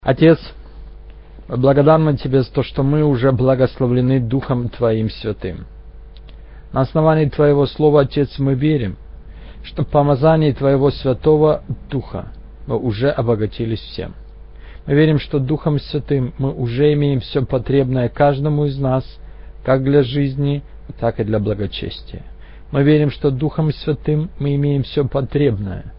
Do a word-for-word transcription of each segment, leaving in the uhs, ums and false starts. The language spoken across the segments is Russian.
Отец, мы благодарны Тебе за то, что мы уже благословлены Духом Твоим Святым. На основании Твоего Слова, Отец, мы верим, что в помазании Твоего Святого Духа мы уже обогатились всем. Мы верим, что Духом Святым мы уже имеем все потребное каждому из нас, как для жизни, так и для благочестия. Мы верим, что Духом Святым мы имеем все потребное,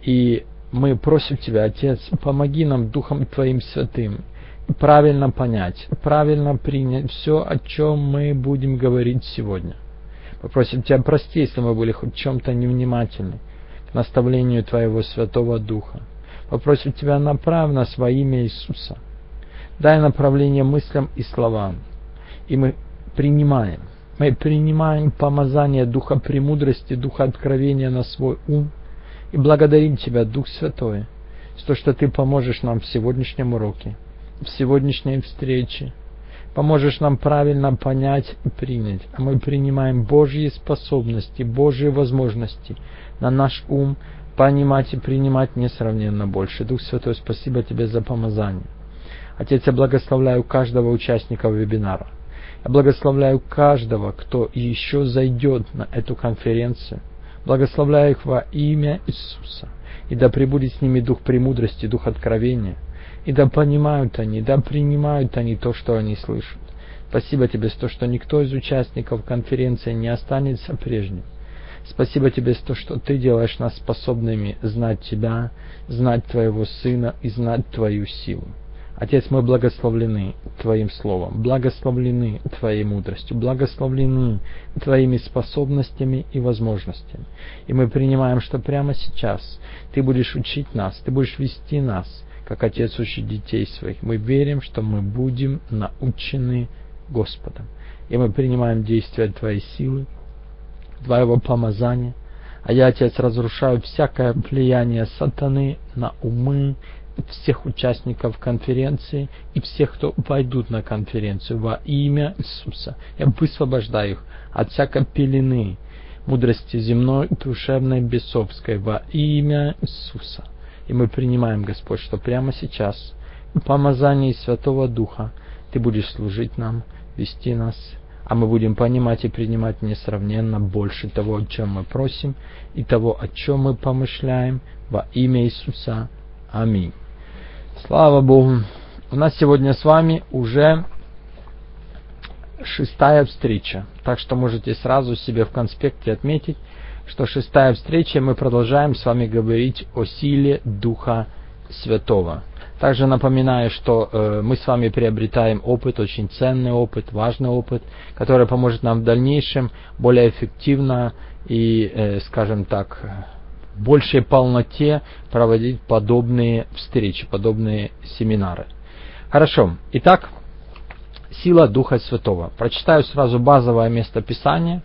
и мы просим Тебя, Отец, помоги нам Духом Твоим Святым правильно понять, правильно принять все, о чем мы будем говорить сегодня. Мы просим Тебя, прости, если мы были хоть в чем-то невнимательны к наставлению Твоего Святого Духа. Попросим Тебя, направь нас во имя Иисуса. Дай направление мыслям и словам. И мы принимаем, мы принимаем помазание Духа премудрости, Духа откровения на свой ум. И благодарим Тебя, Дух Святой, за то, что Ты поможешь нам в сегодняшнем уроке, в сегодняшней встрече. Поможешь нам правильно понять и принять. А мы принимаем Божьи способности, Божьи возможности на наш ум, понимать и принимать несравненно больше. Дух Святой, спасибо Тебе за помазание. Отец, я благословляю каждого участника вебинара. Я благословляю каждого, кто еще зайдет на эту конференцию. Благословляю их во имя Иисуса. И да пребудет с ними Дух премудрости, Дух откровения. И да понимают они, да принимают они то, что они слышат. Спасибо Тебе за то, что никто из участников конференции не останется прежним. Спасибо Тебе за то, что Ты делаешь нас способными знать Тебя, знать Твоего Сына и знать Твою силу. Отец, мы благословлены Твоим Словом, благословлены Твоей мудростью, благословлены Твоими способностями и возможностями. И мы принимаем, что прямо сейчас Ты будешь учить нас, Ты будешь вести нас, как Отец учит детей своих. Мы верим, что мы будем научены Господом. И мы принимаем действия Твоей силы, Твоего помазания. А я, Отец, разрушаю всякое влияние сатаны на умы всех участников конференции и всех, кто пойдут на конференцию во имя Иисуса. Я высвобождаю их от всякой пелены, мудрости земной, душевной, бесовской во имя Иисуса. И мы принимаем, Господь, что прямо сейчас в помазании Святого Духа Ты будешь служить нам, вести нас, а мы будем понимать и принимать несравненно больше того, о чем мы просим, и того, о чем мы помышляем во имя Иисуса. Аминь. Слава Богу! У нас сегодня с вами уже шестая встреча. Так что можете сразу себе в конспекте отметить, что шестая встреча, мы продолжаем с вами говорить о силе Духа Святого. Также напоминаю, что э, мы с вами приобретаем опыт, очень ценный опыт, важный опыт, который поможет нам в дальнейшем более эффективно и, э, скажем так, в большей полноте проводить подобные встречи, подобные семинары. Хорошо. Итак, сила Духа Святого. Прочитаю сразу базовое место Писания.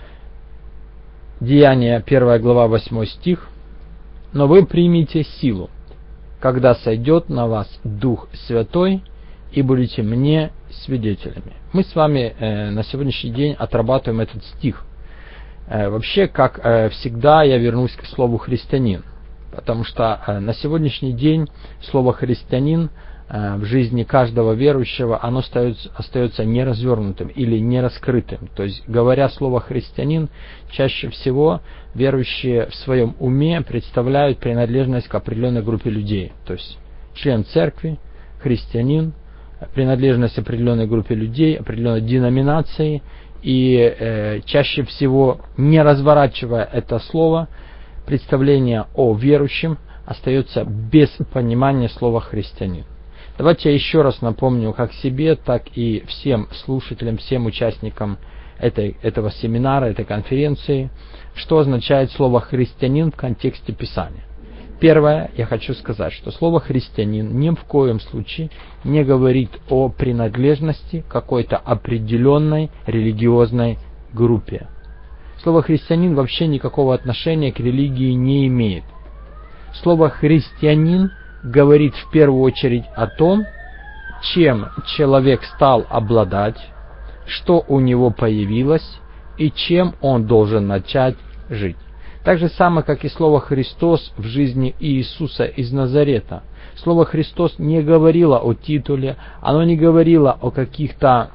Деяния, первая глава, восьмой стих. «Но вы примите силу, когда сойдет на вас Дух Святой, и будете мне свидетелями». Мы с вами э, на сегодняшний день отрабатываем этот стих. Э, вообще, как э, всегда, я вернусь к слову «христианин», потому что э, на сегодняшний день слово «христианин» в жизни каждого верующего, оно остается, остается неразвернутым или нераскрытым. То есть, говоря слово «христианин», чаще всего верующие в своем уме представляют принадлежность к определенной группе людей. То есть, член церкви, христианин, принадлежность определенной группе людей, определенной деноминации. И э, чаще всего, не разворачивая это слово, представление о верующем остается без понимания слова «христианин». Давайте я еще раз напомню как себе, так и всем слушателям, всем участникам этой, этого семинара, этой конференции, что означает слово «христианин» в контексте Писания. Первое, я хочу сказать, что слово «христианин» ни в коем случае не говорит о принадлежности какой-то определенной религиозной группе. Слово «христианин» вообще никакого отношения к религии не имеет. Слово «христианин» говорит в первую очередь о том, чем человек стал обладать, что у него появилось и чем он должен начать жить. Так же самое, как и слово «Христос» в жизни Иисуса из Назарета. Слово «Христос» не говорило о титуле, оно не говорило о каких-то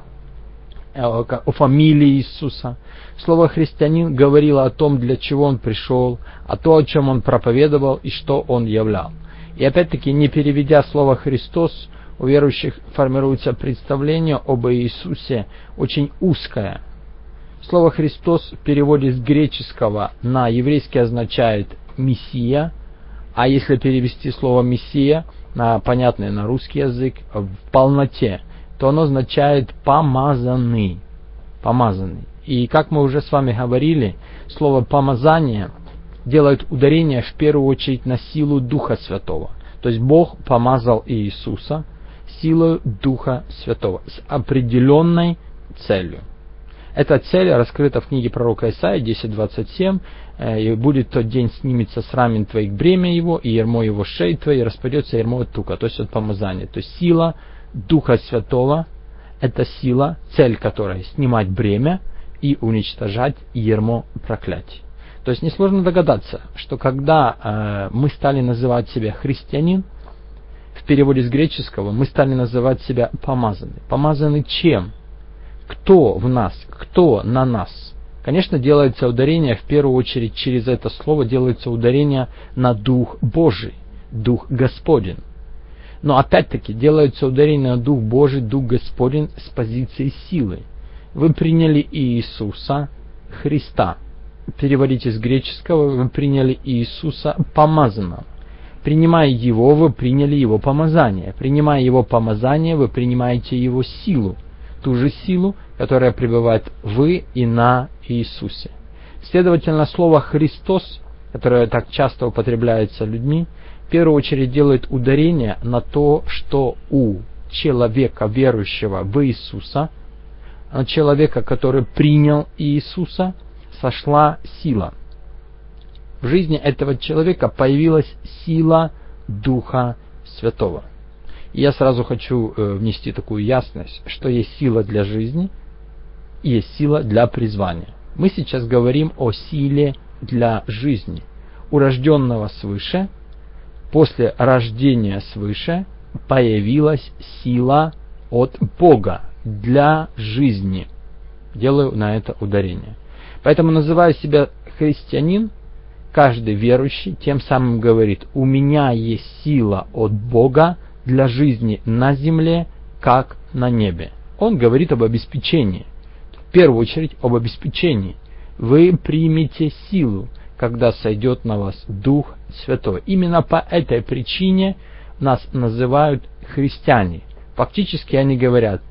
о фамилии Иисуса. Слово «христианин» говорило о том, для чего он пришел, о том, о чем он проповедовал и что он являл. И опять-таки, не переведя слово «Христос», у верующих формируется представление об Иисусе очень узкое. Слово «Христос» в переводе с греческого на еврейский означает «мессия», а если перевести слово «мессия» на понятный на русский язык в полноте, то оно означает «помазанный». Помазанный. И как мы уже с вами говорили, слово «помазание» делает ударение в первую очередь на силу Духа Святого. То есть Бог помазал Иисуса силой Духа Святого с определенной целью. Эта цель раскрыта в книге пророка Исаии десять двадцать семь. «И будет тот день, снимется с рамен твоих бремя его, и ярмо его шеи твоей, и распадется ярмо от тука». То есть от помазания. То есть сила Духа Святого – это сила, цель которой снимать бремя и уничтожать ярмо проклятий. То есть несложно догадаться, что когда э, мы стали называть себя христианин, в переводе с греческого мы стали называть себя помазанный. Помазанный чем? Кто в нас? Кто на нас? Конечно, делается ударение, в первую очередь через это слово делается ударение на Дух Божий, Дух Господень. Но опять-таки делается ударение на Дух Божий, Дух Господень с позиции силы. Вы приняли Иисуса Христа. Переводите с греческого, вы приняли Иисуса помазанного. Принимая Его, вы приняли Его помазание. Принимая Его помазание, вы принимаете Его силу. Ту же силу, которая пребывает вы и на Иисусе. Следовательно, слово «Христос», которое так часто употребляется людьми, в первую очередь делает ударение на то, что у человека, верующего в Иисуса, на человека, который принял Иисуса, сошла сила. В жизни этого человека появилась сила Духа Святого. И я сразу хочу э, внести такую ясность, что есть сила для жизни и есть сила для призвания. Мы сейчас говорим о силе для жизни. У рожденного свыше, после рождения свыше, появилась сила от Бога для жизни. Делаю на это ударение. Поэтому, называя себя христианин, каждый верующий тем самым говорит: у меня есть сила от Бога для жизни на земле, как на небе. Он говорит об обеспечении. В первую очередь об обеспечении. Вы примете силу, когда сойдет на вас Дух Святой. Именно по этой причине нас называют христиане. Фактически они говорят: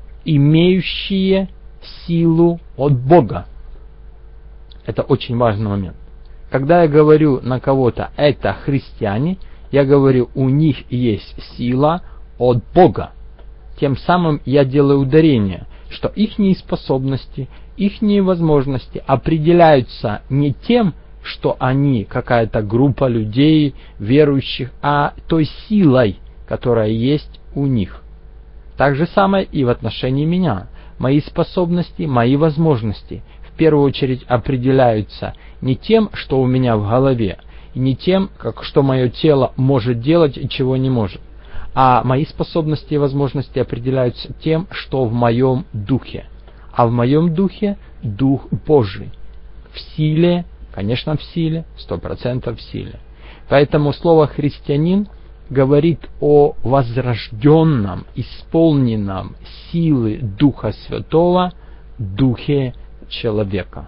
имеющие силу от Бога. Это очень важный момент. Когда я говорю на кого-то «это христиане», я говорю, у них есть сила от Бога. Тем самым я делаю ударение, что их способности, их возможности определяются не тем, что они какая-то группа людей, верующих, а той силой, которая есть у них. Так же самое и в отношении меня. Мои способности, мои возможности в первую очередь определяются не тем, что у меня в голове, и не тем, как, что мое тело может делать и чего не может, а мои способности и возможности определяются тем, что в моем духе. А в моем духе Дух Божий. В силе, конечно в силе, сто процентов в силе. Поэтому слово «христианин» говорит о возрожденном, исполненном силы Духа Святого Духе человека.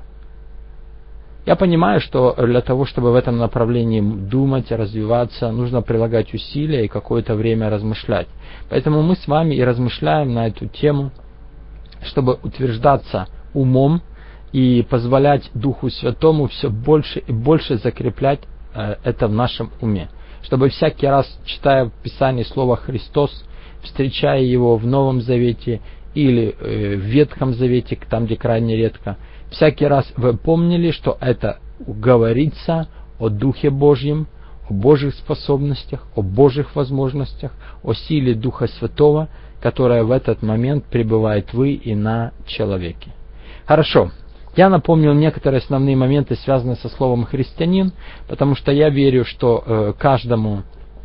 Я понимаю, что для того, чтобы в этом направлении думать, развиваться, нужно прилагать усилия и какое-то время размышлять. Поэтому мы с вами и размышляем на эту тему, чтобы утверждаться умом и позволять Духу Святому все больше и больше закреплять э, это в нашем уме. Чтобы всякий раз, читая в Писании слово «Христос», встречая его в Новом Завете или э, в Ветхом Завете, там где крайне редко, всякий раз вы помнили, что это говорится о Духе Божьем, о Божьих способностях, о Божьих возможностях, о силе Духа Святого, которая в этот момент пребывает вы и на человеке. Хорошо. Я напомнил некоторые основные моменты, связанные со словом «христианин», потому что я верю, что э, каждому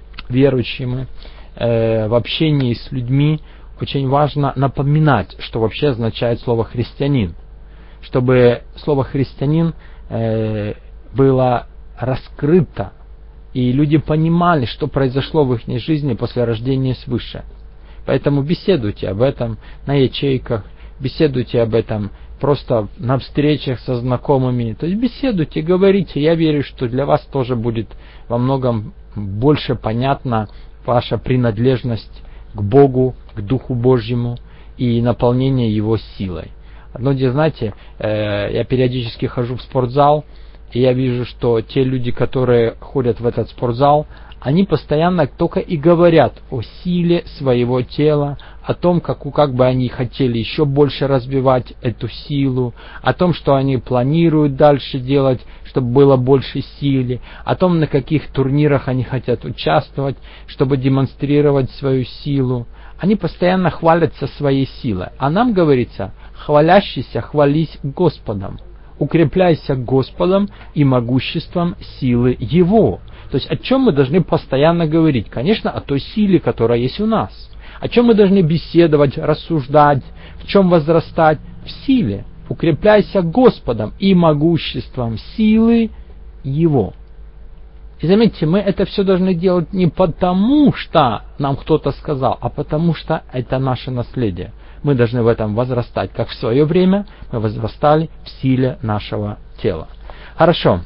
верующие мы, э, в общении с людьми очень важно напоминать, что вообще означает слово «христианин», чтобы слово «христианин» э, было раскрыто, и люди понимали, что произошло в их жизни после рождения свыше. Поэтому беседуйте об этом на ячейках, беседуйте об этом просто на встречах со знакомыми. То есть беседуйте, говорите. Я верю, что для вас тоже будет во многом больше понятна ваша принадлежность к Богу, к Духу Божьему и наполнение Его силой. Одно дело, знаете, я периодически хожу в спортзал, и я вижу, что те люди, которые ходят в этот спортзал, они постоянно только и говорят о силе своего тела, о том, как, как бы они хотели еще больше развивать эту силу, о том, что они планируют дальше делать, чтобы было больше силы, о том, на каких турнирах они хотят участвовать, чтобы демонстрировать свою силу. Они постоянно хвалятся своей силой. А нам говорится: хвалящийся хвались Господом, укрепляйся Господом и могуществом силы Его. То есть о чем мы должны постоянно говорить? Конечно, о той силе, которая есть у нас. О чем мы должны беседовать, рассуждать, в чем возрастать? В силе. Укрепляйся Господом и могуществом силы Его. И заметьте, мы это все должны делать не потому, что нам кто-то сказал, а потому что это наше наследие. Мы должны в этом возрастать, как в свое время мы возрастали в силе нашего тела. Хорошо.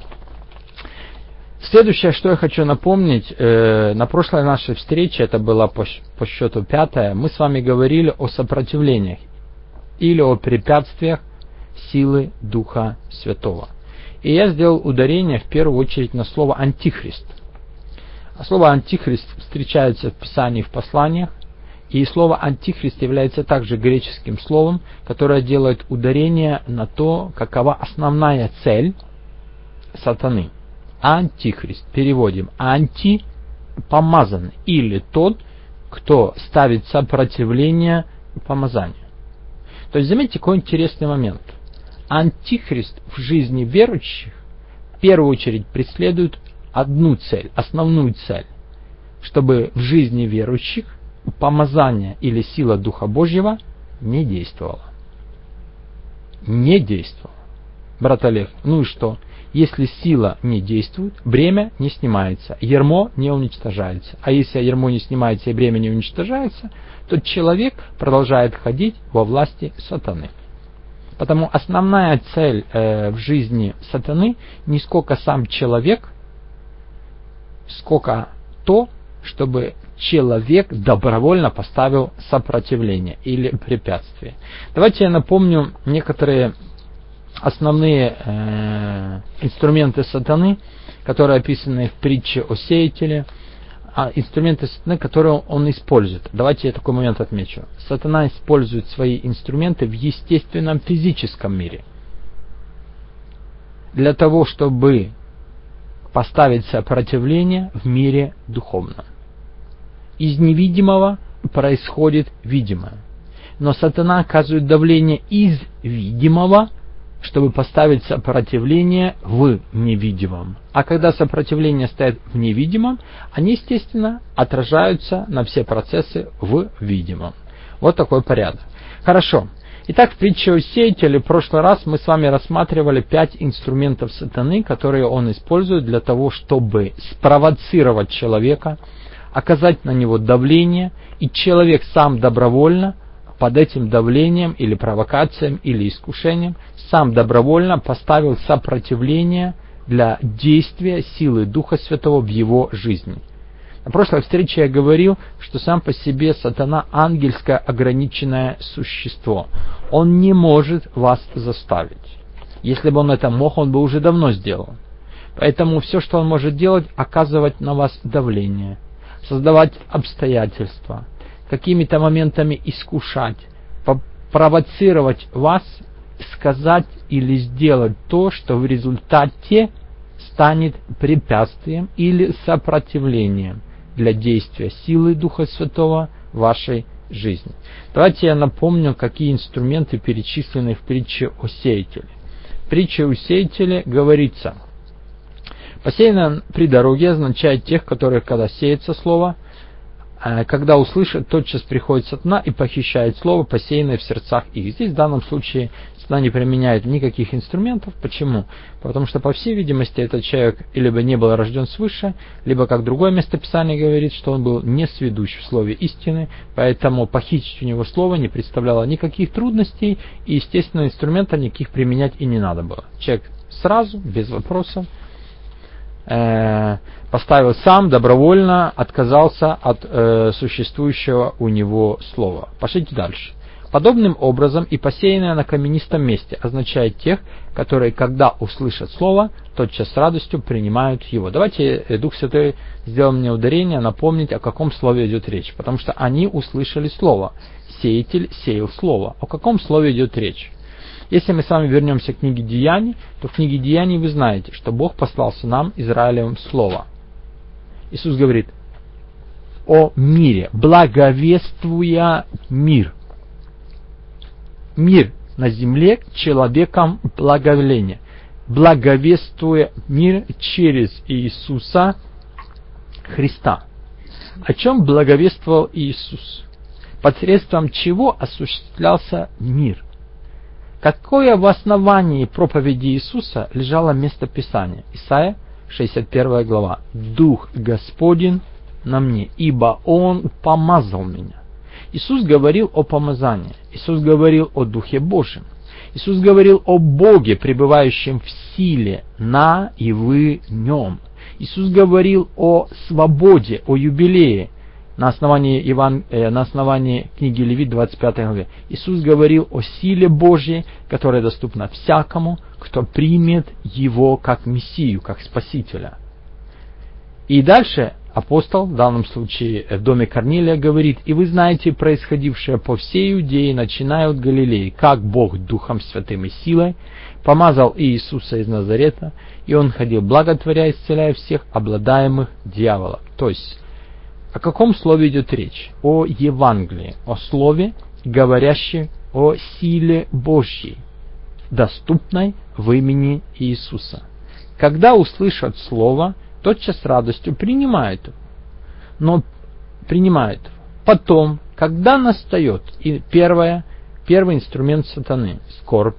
Следующее, что я хочу напомнить, э, на прошлой нашей встрече, это было по, по счету пятое, мы с вами говорили о сопротивлениях или о препятствиях силы Духа Святого. И я сделал ударение в первую очередь на слово «антихрист». А слово «антихрист» встречается в Писании, в посланиях, и слово «антихрист» является также греческим словом, которое делает ударение на то, какова основная цель сатаны. Антихрист. Переводим. Анти – помазанный. Или тот, кто ставит сопротивление помазанию. То есть, заметьте, какой интересный момент. Антихрист в жизни верующих в первую очередь преследует одну цель, основную цель. Чтобы в жизни верующих помазание или сила Духа Божьего не действовала. Не действовала. Брат Олег, ну и что? Если сила не действует, бремя не снимается, ярмо не уничтожается. А если ярмо не снимается и бремя не уничтожается, то человек продолжает ходить во власти сатаны. Потому основная цель э, в жизни сатаны не сколько сам человек, сколько то, чтобы человек добровольно поставил сопротивление или препятствие. Давайте я напомню некоторые основные э, инструменты сатаны, которые описаны в притче о сеятеле, а инструменты сатаны, которые он использует. Давайте я такой момент отмечу. Сатана использует свои инструменты в естественном физическом мире для того, чтобы поставить сопротивление в мире духовном. Из невидимого происходит видимое. Но сатана оказывает давление из видимого, чтобы поставить сопротивление в невидимом. А когда сопротивление стоит в невидимом, они, естественно, отражаются на все процессы в видимом. Вот такой порядок. Хорошо. Итак, в притче о сеятеле в прошлый раз мы с вами рассматривали пять инструментов сатаны, которые он использует для того, чтобы спровоцировать человека, оказать на него давление, и человек сам добровольно под этим давлением или провокацией или искушением сам добровольно поставил сопротивление для действия силы Духа Святого в его жизни. На прошлой встрече я говорил, что сам по себе сатана ангельское ограниченное существо. Он не может вас заставить. Если бы он это мог, он бы уже давно сделал. Поэтому все, что он может делать, оказывать на вас давление, создавать обстоятельства, какими-то моментами искушать, провоцировать вас, сказать или сделать то, что в результате станет препятствием или сопротивлением для действия силы Духа Святого в вашей жизни. Давайте я напомню, какие инструменты перечислены в притче о сеятеле. В притче о сеятеле говорится: Посеянное при дороге означает тех, которые, когда сеется слово, когда услышат, тотчас приходит сатана и похищает слово, посеянное в сердцах их. Здесь в данном случае сатана не применяет никаких инструментов. Почему? Потому что, по всей видимости, этот человек либо не был рожден свыше, либо, как другое местописание говорит, что он был не сведущ в слове истины, поэтому похитить у него слово не представляло никаких трудностей, и, естественно, инструментов никаких применять и не надо было. Человек сразу, без вопросов, поставил сам, добровольно отказался от э, существующего у него слова. Пошлите дальше. Подобным образом и посеянное на каменистом месте означает тех, которые, когда услышат слово, тотчас с радостью принимают его. Давайте, Дух Святой сделал мне ударение напомнить, о каком слове идет речь, потому что они услышали слово. Сеятель сеял слово. О каком слове идет речь? Если мы с вами вернемся к книге Деяний, то в книге Деяний вы знаете, что Бог послался нам, Израилевым, слово. Иисус говорит о мире, благовествуя мир. Мир на земле человеком благоволение. Благовествуя мир через Иисуса Христа. О чем благовествовал Иисус? Посредством чего осуществлялся мир? Какое в основании проповеди Иисуса лежало место Писания? Исайя шестьдесят первая глава. «Дух Господень на мне, ибо Он помазал меня». Иисус говорил о помазании. Иисус говорил о Духе Божьем. Иисус говорил о Боге, пребывающем в силе на и в нем. Иисус говорил о свободе, о юбилее. На основании, Иван, э, на основании книги Левит двадцать пятой главе. Иисус говорил о силе Божьей, которая доступна всякому, кто примет Его как Мессию, как Спасителя. И дальше апостол, в данном случае в доме Корнилия, говорит: «И вы знаете происходившее по всей Иудее, начиная от Галилеи, как Бог Духом Святым и силой помазал Иисуса из Назарета, и Он ходил, благотворя, исцеляя всех обладаемых дьяволом». То есть, о каком слове идет речь? О Евангелии, о слове, говорящем о силе Божьей, доступной в имени Иисуса. Когда услышат слово, тотчас с радостью принимают его. Но принимают его. Потом, когда настает и первое, первый инструмент сатаны – скорбь,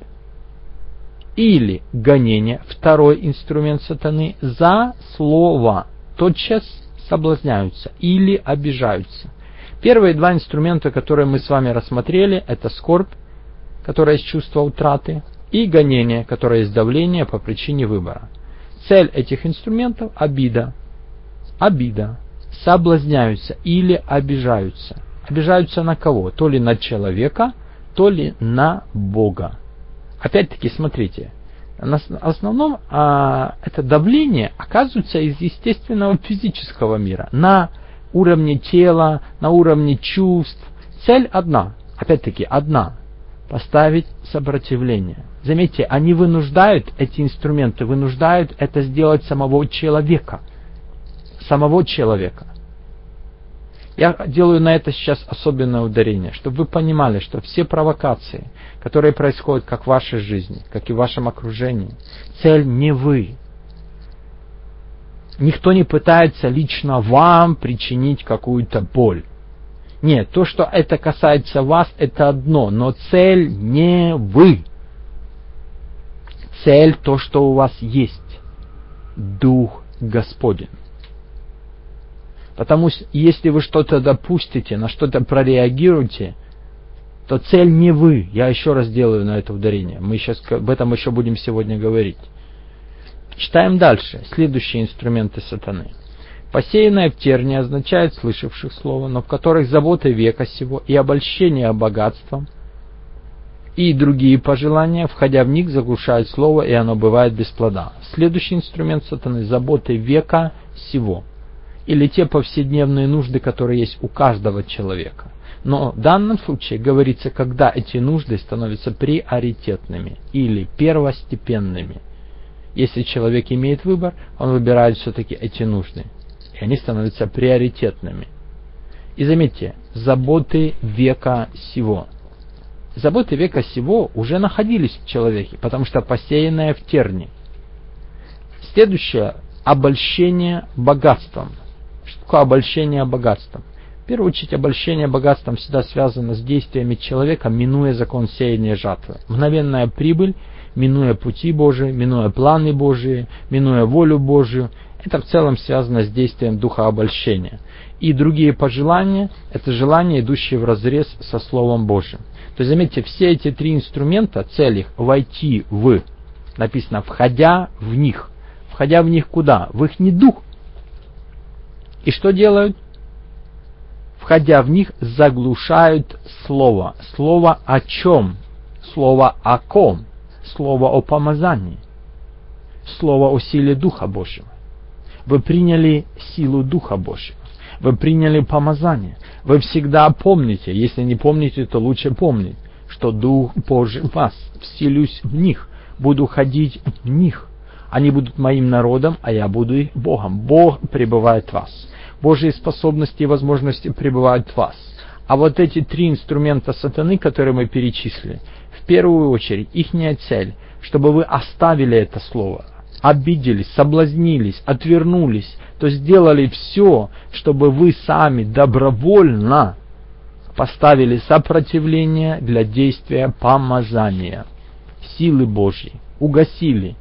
или гонение, второй инструмент сатаны – за слово, тотчас соблазняются или обижаются. Первые два инструмента, которые мы с вами рассмотрели, это скорбь, которая есть чувство утраты, и гонение, которое есть давление по причине выбора. Цель этих инструментов – обида. Обида. Соблазняются или обижаются. Обижаются на кого? То ли на человека, то ли на Бога. Опять-таки, смотрите. В основном а, это давление оказывается из естественного физического мира, на уровне тела, на уровне чувств. Цель одна, опять-таки одна – поставить сопротивление. Заметьте, они вынуждают, эти инструменты вынуждают это сделать самого человека. Самого человека. Я делаю на это сейчас особенное ударение, чтобы вы понимали, что все провокации, которые происходят как в вашей жизни, как и в вашем окружении, цель не вы. Никто не пытается лично вам причинить какую-то боль. Нет, то, что это касается вас, это одно, но цель не вы. Цель то, что у вас есть. Дух Господень. Потому что если вы что-то допустите, на что-то прореагируете, то цель не вы. Я еще раз делаю на это ударение. Мы сейчас об этом еще будем сегодня говорить. Читаем дальше. Следующие инструменты сатаны. Посеянное в терне означает слышавших слово, но в которых заботы века сего и обольщение богатством, и другие пожелания, входя в них, заглушают слово, и оно бывает без плода. Следующий инструмент сатаны – заботы века сего. Или те повседневные нужды, которые есть у каждого человека. Но в данном случае говорится, когда эти нужды становятся приоритетными или первостепенными. Если человек имеет выбор, он выбирает все-таки эти нужды. И они становятся приоритетными. И заметьте, заботы века сего. Заботы века сего уже находились в человеке, потому что посеянное в терне. Следующее обольщение богатством. Что такое обольщение богатством? В первую очередь, обольщение богатством всегда связано с действиями человека, минуя закон сеяния и жатвы. Мгновенная прибыль, минуя пути Божии, минуя планы Божии, минуя волю Божию, это в целом связано с действием духа обольщения. И другие пожелания – это желания, идущие вразрез со Словом Божьим. То есть, заметьте, все эти три инструмента, цель их – войти в, написано, входя в них. Входя в них куда? В их не дух. И что делают? Входя в них, заглушают Слово. Слово о чем? Слово о ком? Слово о помазании. Слово о силе Духа Божьего. Вы приняли силу Духа Божьего. Вы приняли помазание. Вы всегда помните, если не помните, то лучше помнить, что Дух Божий в вас, вселюсь в них, буду ходить в них. Они будут моим народом, а я буду их Богом. Бог пребывает в вас. Божьи способности и возможности пребывают в вас. А вот эти три инструмента сатаны, которые мы перечислили, в первую очередь, ихняя цель, чтобы вы оставили это слово, обиделись, соблазнились, отвернулись, то сделали все, чтобы вы сами добровольно поставили сопротивление для действия помазания, силы Божьей, угасили.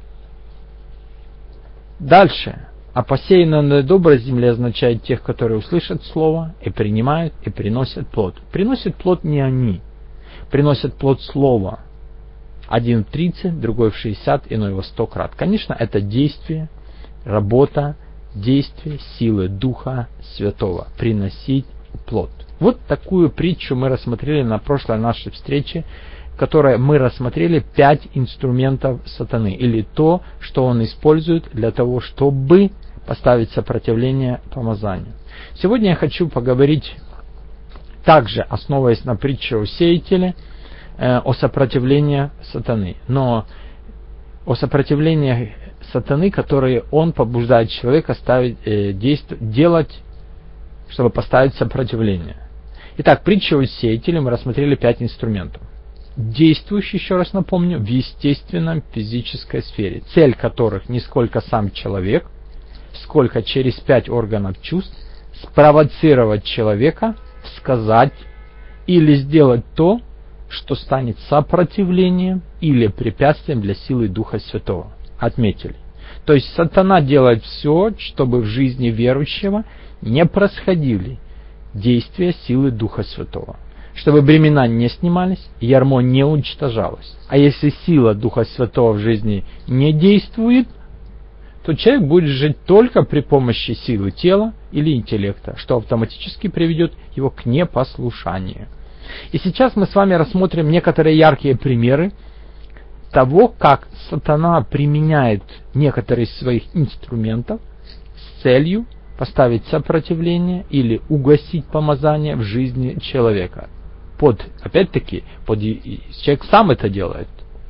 Дальше. А посеянное на доброй земле означает тех, которые услышат слово и принимают, и приносят плод. Приносят плод не они, приносят плод слова. Один в тридцать, другой в шестьдесят, иной во сто крат. Конечно, это действие, работа, действие силы Духа Святого. Приносить плод. Вот такую притчу мы рассмотрели на прошлой нашей встрече, в которой мы рассмотрели пять инструментов сатаны, или то, что он использует для того, чтобы поставить сопротивление помазанию. Сегодня я хочу поговорить также, основываясь на притче о сеятеле, э, о сопротивлении сатаны, но о сопротивлении сатаны, которые он побуждает человека ставить, э, действовать, делать, чтобы поставить сопротивление. Итак, притча о сеятеле мы рассмотрели пять инструментов. Действующий, еще раз напомню, в естественном физической сфере, цель которых не сколько сам человек, сколько через пять органов чувств спровоцировать человека, сказать или сделать то, что станет сопротивлением или препятствием для силы Духа Святого. Отметили. То есть сатана делает все, чтобы в жизни верующего не происходили действия силы Духа Святого. Чтобы бремена не снимались, ярмо не уничтожалось. А если сила Духа Святого в жизни не действует, то человек будет жить только при помощи силы тела или интеллекта, что автоматически приведет его к непослушанию. И сейчас мы с вами рассмотрим некоторые яркие примеры того, как сатана применяет некоторые из своих инструментов с целью поставить сопротивление или угасить помазание в жизни человека. Под, опять-таки, под, человек сам это делает.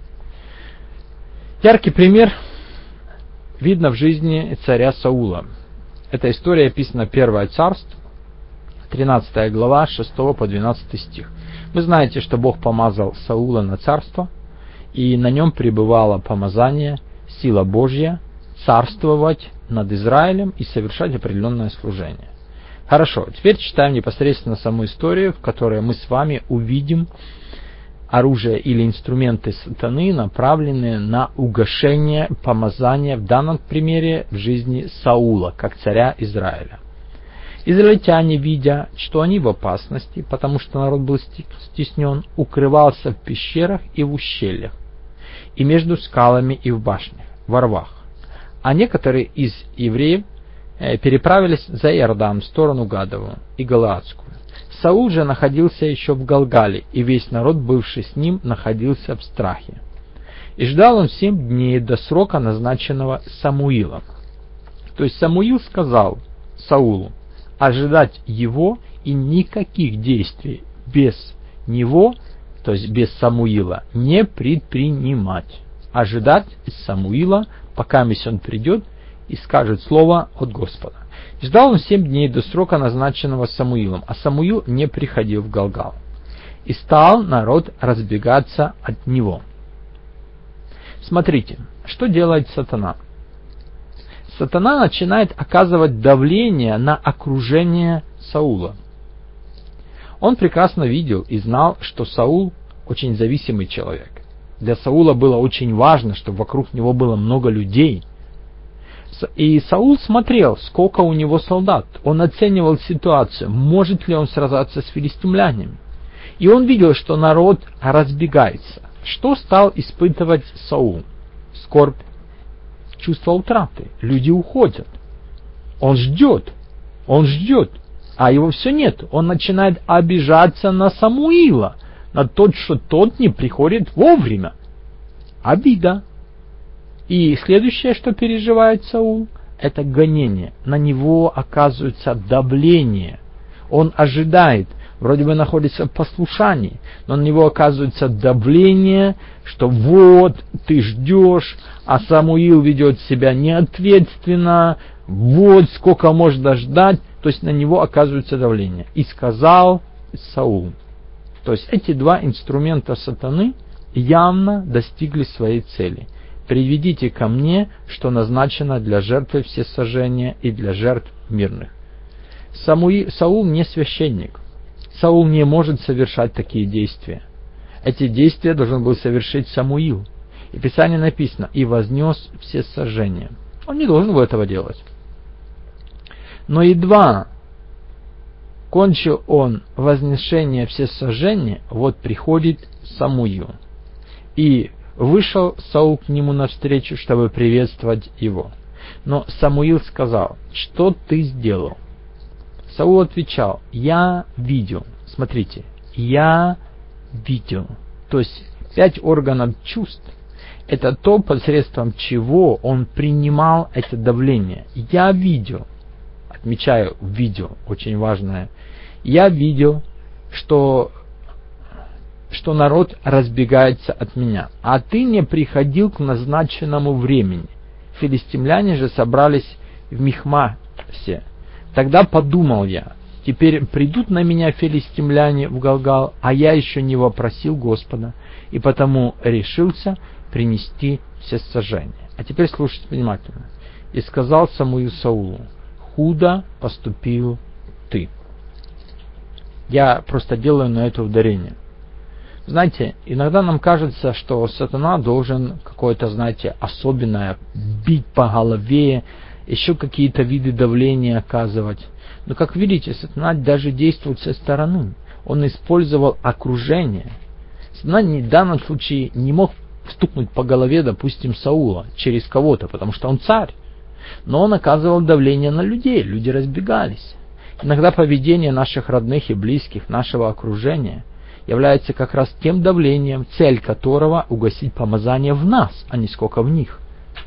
Яркий пример видно в жизни царя Саула. Эта история описана Первое Царство, тринадцатая глава, шестого по двенадцатый стих. Вы знаете, что Бог помазал Саула на царство, и на нем пребывало помазание, сила Божья, царствовать над Израилем и совершать определенное служение. Хорошо, теперь читаем непосредственно саму историю, в которой мы с вами увидим оружие или инструменты сатаны, направленные на угошение помазания, в данном примере в жизни Саула, как царя Израиля. Израильтяне, видя, что они в опасности, потому что народ был стеснен, укрывался в пещерах и в ущельях, и между скалами и в башнях, во рвах. А некоторые из евреев переправились за Иордан в сторону Гадову и Галаадскую. Саул же находился еще в Галгале, и весь народ, бывший с ним, находился в страхе. И ждал он семь дней до срока, назначенного Самуилом. То есть Самуил сказал Саулу ожидать его и никаких действий без него, то есть без Самуила, не предпринимать. Ожидать Самуила, пока он придет и скажет слово от Господа. Ждал он семь дней до срока, назначенного Самуилом, а Самуил не приходил в Галгал. И стал народ разбегаться от него. Смотрите, что делает сатана. сатана начинает оказывать давление на окружение Саула. Он прекрасно видел и знал, что Саул очень зависимый человек. Для Саула было очень важно, чтобы вокруг него было много людей. И Саул смотрел, сколько у него солдат. Он оценивал ситуацию, может ли он сражаться с филистимлянами. И он видел, что народ разбегается. Что стал испытывать Саул? Скорбь, чувство утраты. Люди уходят. Он ждет. Он ждет. А его все нет. Он начинает обижаться на Самуила, на то, что тот не приходит вовремя. Обида. И следующее, что переживает Саул, это гонение. На него оказывается давление. Он ожидает, вроде бы находится в послушании, но на него оказывается давление, что вот ты ждешь, а Самуил ведет себя неответственно, вот сколько можно ждать, то есть на него оказывается давление. И сказал Саул. То есть эти два инструмента сатаны явно достигли своей цели. Приведите ко мне, что назначено для жертвы всесожжения и для жертв мирных. Самуил, Саул не священник. Саул не может совершать такие действия. Эти действия должен был совершить Самуил. И в Писании написано: «И вознес всесожжение». Он не должен был этого делать. Но едва кончил он вознесение всесожжения, вот приходит Самуил. И вышел Саул к нему навстречу, чтобы приветствовать его. Но Самуил сказал: «Что ты сделал?» Саул отвечал: «Я видел». Смотрите, «я видел». То есть пять органов чувств – это то, посредством чего он принимал это давление. «Я видел». Отмечаю «видел», очень важное. «Я видел, что что народ разбегается от меня, а ты не приходил к назначенному времени. Филистимляне же собрались в Михмасе. Тогда подумал я: теперь придут на меня филистимляне в Галгал, а я еще не вопросил Господа, и потому решился принести всесожжение». А теперь слушайте внимательно. «И сказал Самуил Саулу: худо поступил ты». Я просто делаю на это ударение. Знаете, иногда нам кажется, что сатана должен какое-то, знаете, особенное бить по голове, еще какие-то виды давления оказывать. Но, как видите, сатана даже действует со стороны. Он использовал окружение. Сатана в данном случае не мог стукнуть по голове, допустим, Саула через кого-то, потому что он царь. Но он оказывал давление на людей, люди разбегались. Иногда поведение наших родных и близких, нашего окружения является как раз тем давлением, цель которого угасить помазание в нас, а не сколько в них.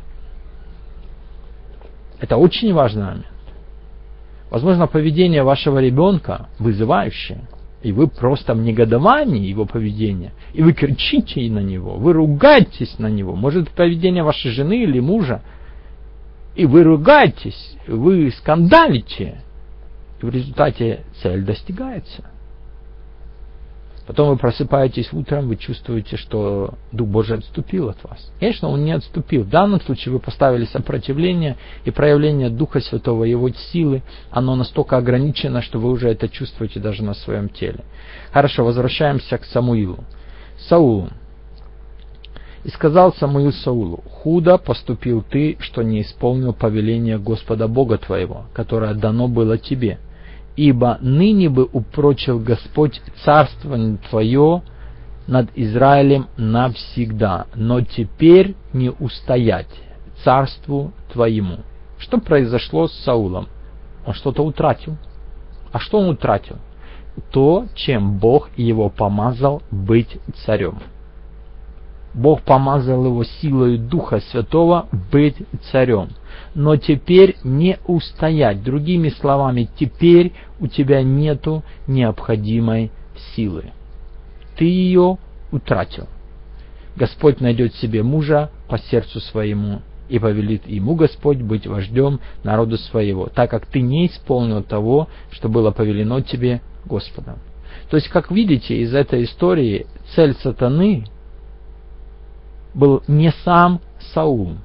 Это очень важный момент. Возможно, поведение вашего ребенка вызывающее, и вы просто в негодовании его поведения, и вы кричите на него, вы ругаетесь на него. Может, поведение вашей жены или мужа, и вы ругаетесь, вы скандалите, и в результате цель достигается. Потом вы просыпаетесь утром, вы чувствуете, что Дух Божий отступил от вас. Конечно, Он не отступил. В данном случае вы поставили сопротивление, и проявление Духа Святого, Его силы, оно настолько ограничено, что вы уже это чувствуете даже на своем теле. Хорошо, возвращаемся к Самуилу. Саулу. «И сказал Самуил Саулу: худо поступил ты, что не исполнил повеление Господа Бога твоего, которое дано было тебе. Ибо ныне бы упрочил Господь царствование твое над Израилем навсегда, но теперь не устоять царству твоему». Что произошло с Саулом? Он что-то утратил. А что он утратил? То, чем Бог его помазал быть царем. Бог помазал его силой Духа Святого быть царем. Но теперь не устоять. Другими словами, теперь у тебя нету необходимой силы. Ты ее утратил. Господь найдет себе мужа по сердцу своему, и повелит ему Господь быть вождем народу своего, так как ты не исполнил того, что было повелено тебе Господом. То есть, как видите из этой истории, цель сатаны был не сам Саул.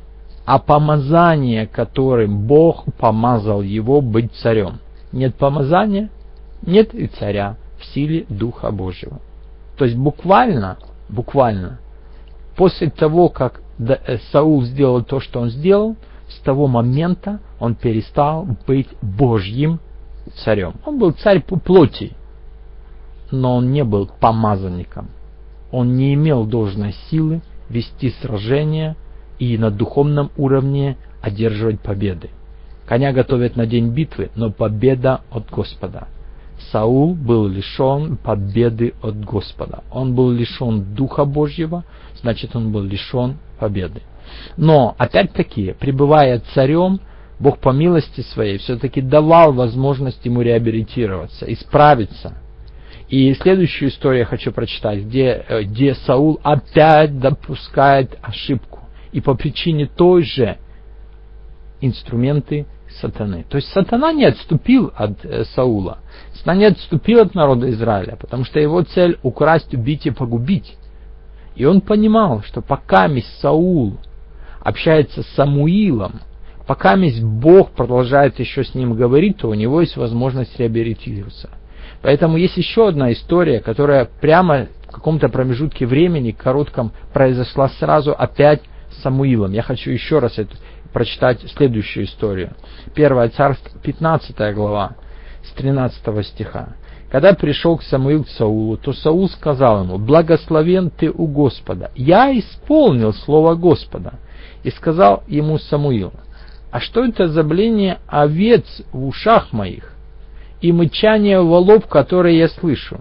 а помазание, которым Бог помазал его быть царем. Нет помазания, нет и царя в силе Духа Божьего. То есть буквально, буквально, после того, как Саул сделал то, что он сделал, с того момента он перестал быть Божьим царем. Он был царь по плоти, но он не был помазанником. Он не имел должной силы вести сражения и на духовном уровне одерживать победы. Коня готовят на день битвы, но победа от Господа. Саул был лишен победы от Господа. Он был лишен Духа Божьего, значит, он был лишен победы. Но, опять-таки, пребывая царем, Бог по милости своей все-таки давал возможность ему реабилитироваться, исправиться. И следующую историю я хочу прочитать, где, где Саул опять допускает ошибку. И по причине той же инструменты сатаны. То есть сатана не отступил от э, Саула. Сатана не отступил от народа Израиля, потому что его цель украсть, убить и погубить. И он понимал, что пока мисс Саул общается с Самуилом, пока мисс Бог продолжает еще с ним говорить, то у него есть возможность реабилитироваться. Поэтому есть еще одна история, которая прямо в каком-то промежутке времени, коротком, произошла сразу опять с Самуилом. Я хочу еще раз это, прочитать следующую историю. Первое Царство, пятнадцатая глава, с тринадцатого стиха. Когда пришел к Самуил к Саулу, то Саул сказал ему: «Благословен ты у Господа. Я исполнил слово Господа». И сказал ему Самуил: «А что это за бление овец в ушах моих и мычание волов, которые я слышу?»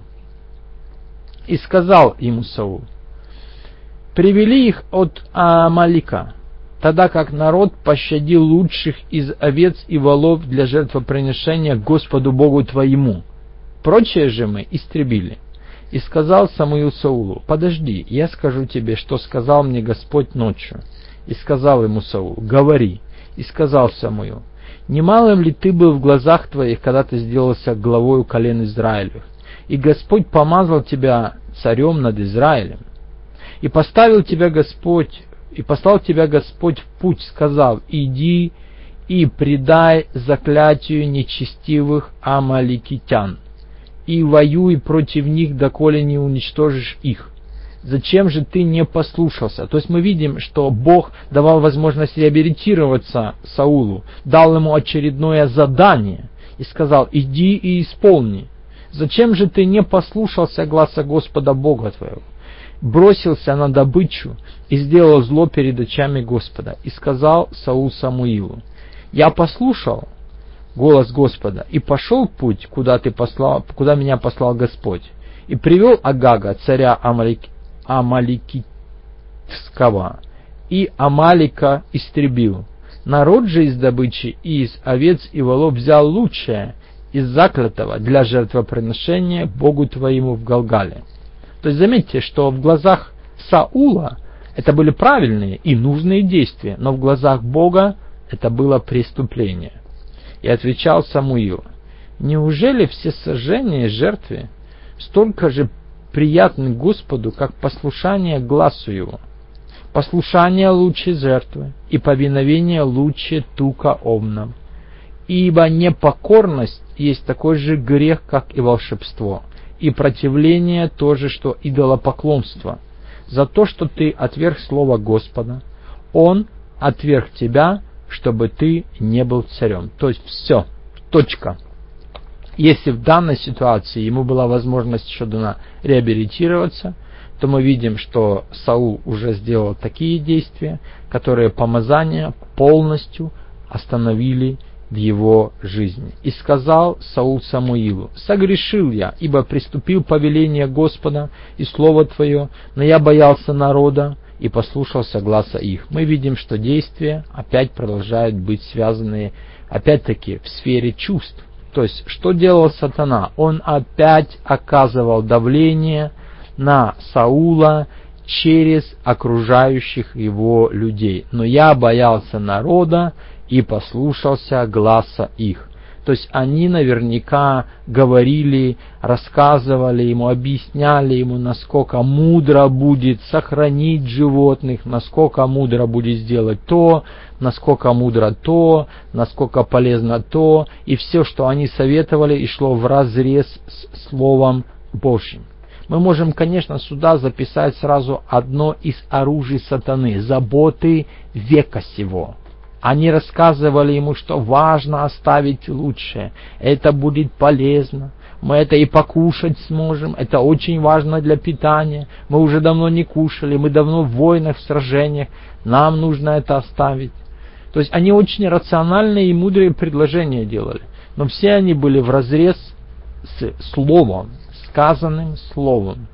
И сказал ему Саул: «Привели их от Амалика, тогда как народ пощадил лучших из овец и волов для жертвоприношения Господу Богу твоему. Прочее же мы истребили». И сказал Самуил Саулу: «Подожди, я скажу тебе, что сказал мне Господь ночью». И сказал ему Саул: «Говори». И сказал Самуил: «Немалым ли ты был в глазах твоих, когда ты сделался главою колен Израилевых? И Господь помазал тебя царем над Израилем. И поставил тебя Господь, и послал тебя Господь в путь, сказав: иди и предай заклятию нечестивых амаликитян, и воюй против них, доколе не уничтожишь их. Зачем же ты не послушался?» То есть мы видим, что Бог давал возможность реабилитироваться Саулу, дал ему очередное задание и сказал: иди и исполни. Зачем же ты не послушался гласа Господа Бога твоего? Бросился на добычу и сделал зло перед очами Господа. И сказал Саул Самуилу: «Я послушал голос Господа и пошел в путь, куда, ты послал, куда меня послал Господь, и привел Агага, царя Амалик, Амаликитского, и Амалика истребил. Народ же из добычи и из овец и волов взял лучшее из заклятого для жертвоприношения Богу твоему в Галгале». То есть заметьте, что в глазах Саула это были правильные и нужные действия, но в глазах Бога это было преступление. И отвечал Самуил: «Неужели все сожжения и жертвы столько же приятны Господу, как послушание гласу Его? Послушание лучше жертвы, и повиновение лучше тука овнам. Ибо непокорность есть такой же грех, как и волшебство, и противление то же, что идолопоклонство. За то, что ты отверг слово Господа, Он отверг тебя, чтобы ты не был царем». То есть все, точка. Если в данной ситуации ему была возможность еще дана реабилитироваться, то мы видим, что Саул уже сделал такие действия, которые помазание полностью остановили в его жизни. И сказал Саул Самуилу: «Согрешил я, ибо приступил повеление Господа и слово Твое, но я боялся народа и послушался гласа их». Мы видим, что действия опять продолжают быть связаны, опять-таки, в сфере чувств. То есть, что делал сатана? Он опять оказывал давление на Саула через окружающих его людей. «Но я боялся народа и послушался гласа их». То есть они наверняка говорили, рассказывали ему, объясняли ему, насколько мудро будет сохранить животных, насколько мудро будет сделать то, насколько мудро то, насколько полезно то. И все, что они советовали, и шло вразрез с Словом Божьим. Мы можем, конечно, сюда записать сразу одно из оружий сатаны – заботы века сего. Они рассказывали ему, что важно оставить лучшее, это будет полезно, мы это и покушать сможем, это очень важно для питания, мы уже давно не кушали, мы давно в войнах, в сражениях, нам нужно это оставить. То есть они очень рациональные и мудрые предложения делали, но все они были вразрез с словом, сказанным словом.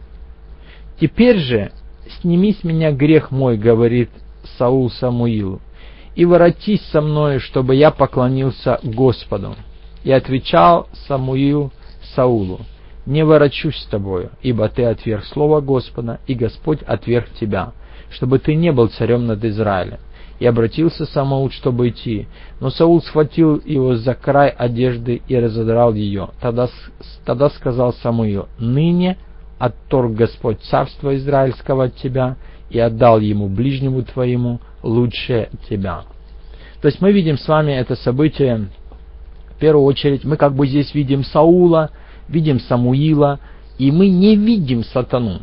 «Теперь же сними с меня грех мой, говорит Саул Самуилу, и воротись со мною, чтобы я поклонился Господу». И отвечал Самуил Саулу: «Не ворочусь с тобою, ибо ты отверг слово Господа, и Господь отверг тебя, чтобы ты не был царем над Израилем». И обратился Самуил, чтобы идти, но Саул схватил его за край одежды и разодрал ее. Тогда, тогда сказал Самуил: «Ныне отторг Господь царство израильского от тебя и отдал ему, ближнему твоему, лучше тебя». То есть мы видим с вами это событие, в первую очередь, мы как бы здесь видим Саула, видим Самуила, и мы не видим сатану.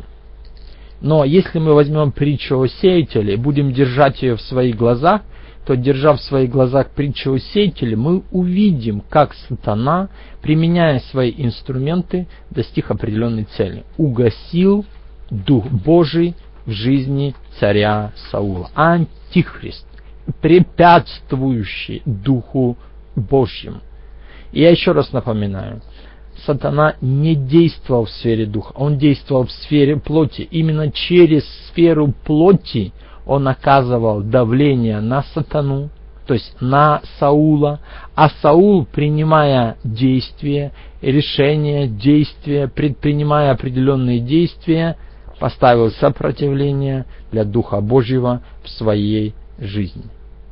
Но если мы возьмем притчу о сеятеле, будем держать ее в своих глазах, то, держа в своих глазах притчу о сеятеле, мы увидим, как сатана, применяя свои инструменты, достиг определенной цели. Угасил Дух Божий в жизни царя Саула. Антихрист, препятствующий Духу Божьему. И я еще раз напоминаю, сатана не действовал в сфере духа, он действовал в сфере плоти. Именно через сферу плоти он оказывал давление на сатану, то есть на Саула, а Саул, принимая действия, решения, действия, предпринимая определенные действия, поставил сопротивление для Духа Божьего в своей жизни.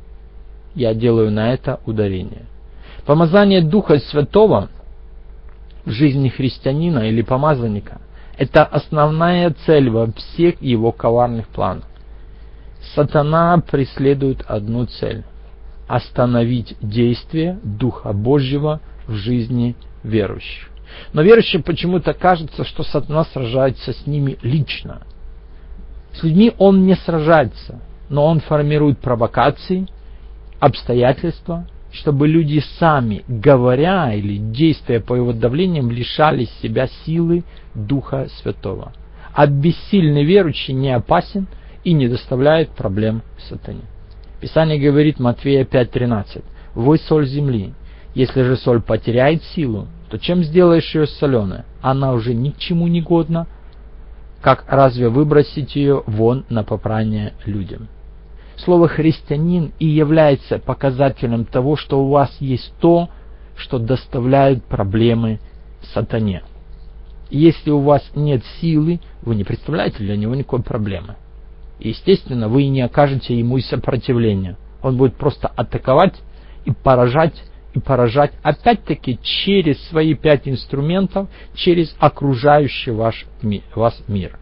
Я делаю на это ударение. Помазание Духа Святого в жизни христианина или помазанника – это основная цель во всех его коварных планах. Сатана преследует одну цель – остановить действие Духа Божьего в жизни верующих. Но верующим почему-то кажется, что сатана сражается с ними лично. С людьми он не сражается, но он формирует провокации, обстоятельства, чтобы люди сами, говоря или действуя по его давлениям, лишали себя силы Духа Святого. А бессильный верующий не опасен и не доставляет проблем сатане. Писание говорит, Матфея пять тринадцать: «Вы соль земли, если же соль потеряет силу, то чем сделаешь ее соленой? Она уже ни к чему не годна, как разве выбросить ее вон на попрание людям?» Слово «христианин» и является показателем того, что у вас есть то, что доставляет проблемы сатане. И если у вас нет силы, вы не представляете для него никакой проблемы. И, естественно, вы не окажете ему и сопротивления. Он будет просто атаковать и поражать, и поражать, опять-таки, через свои пять инструментов, через окружающий ваш, вас мир.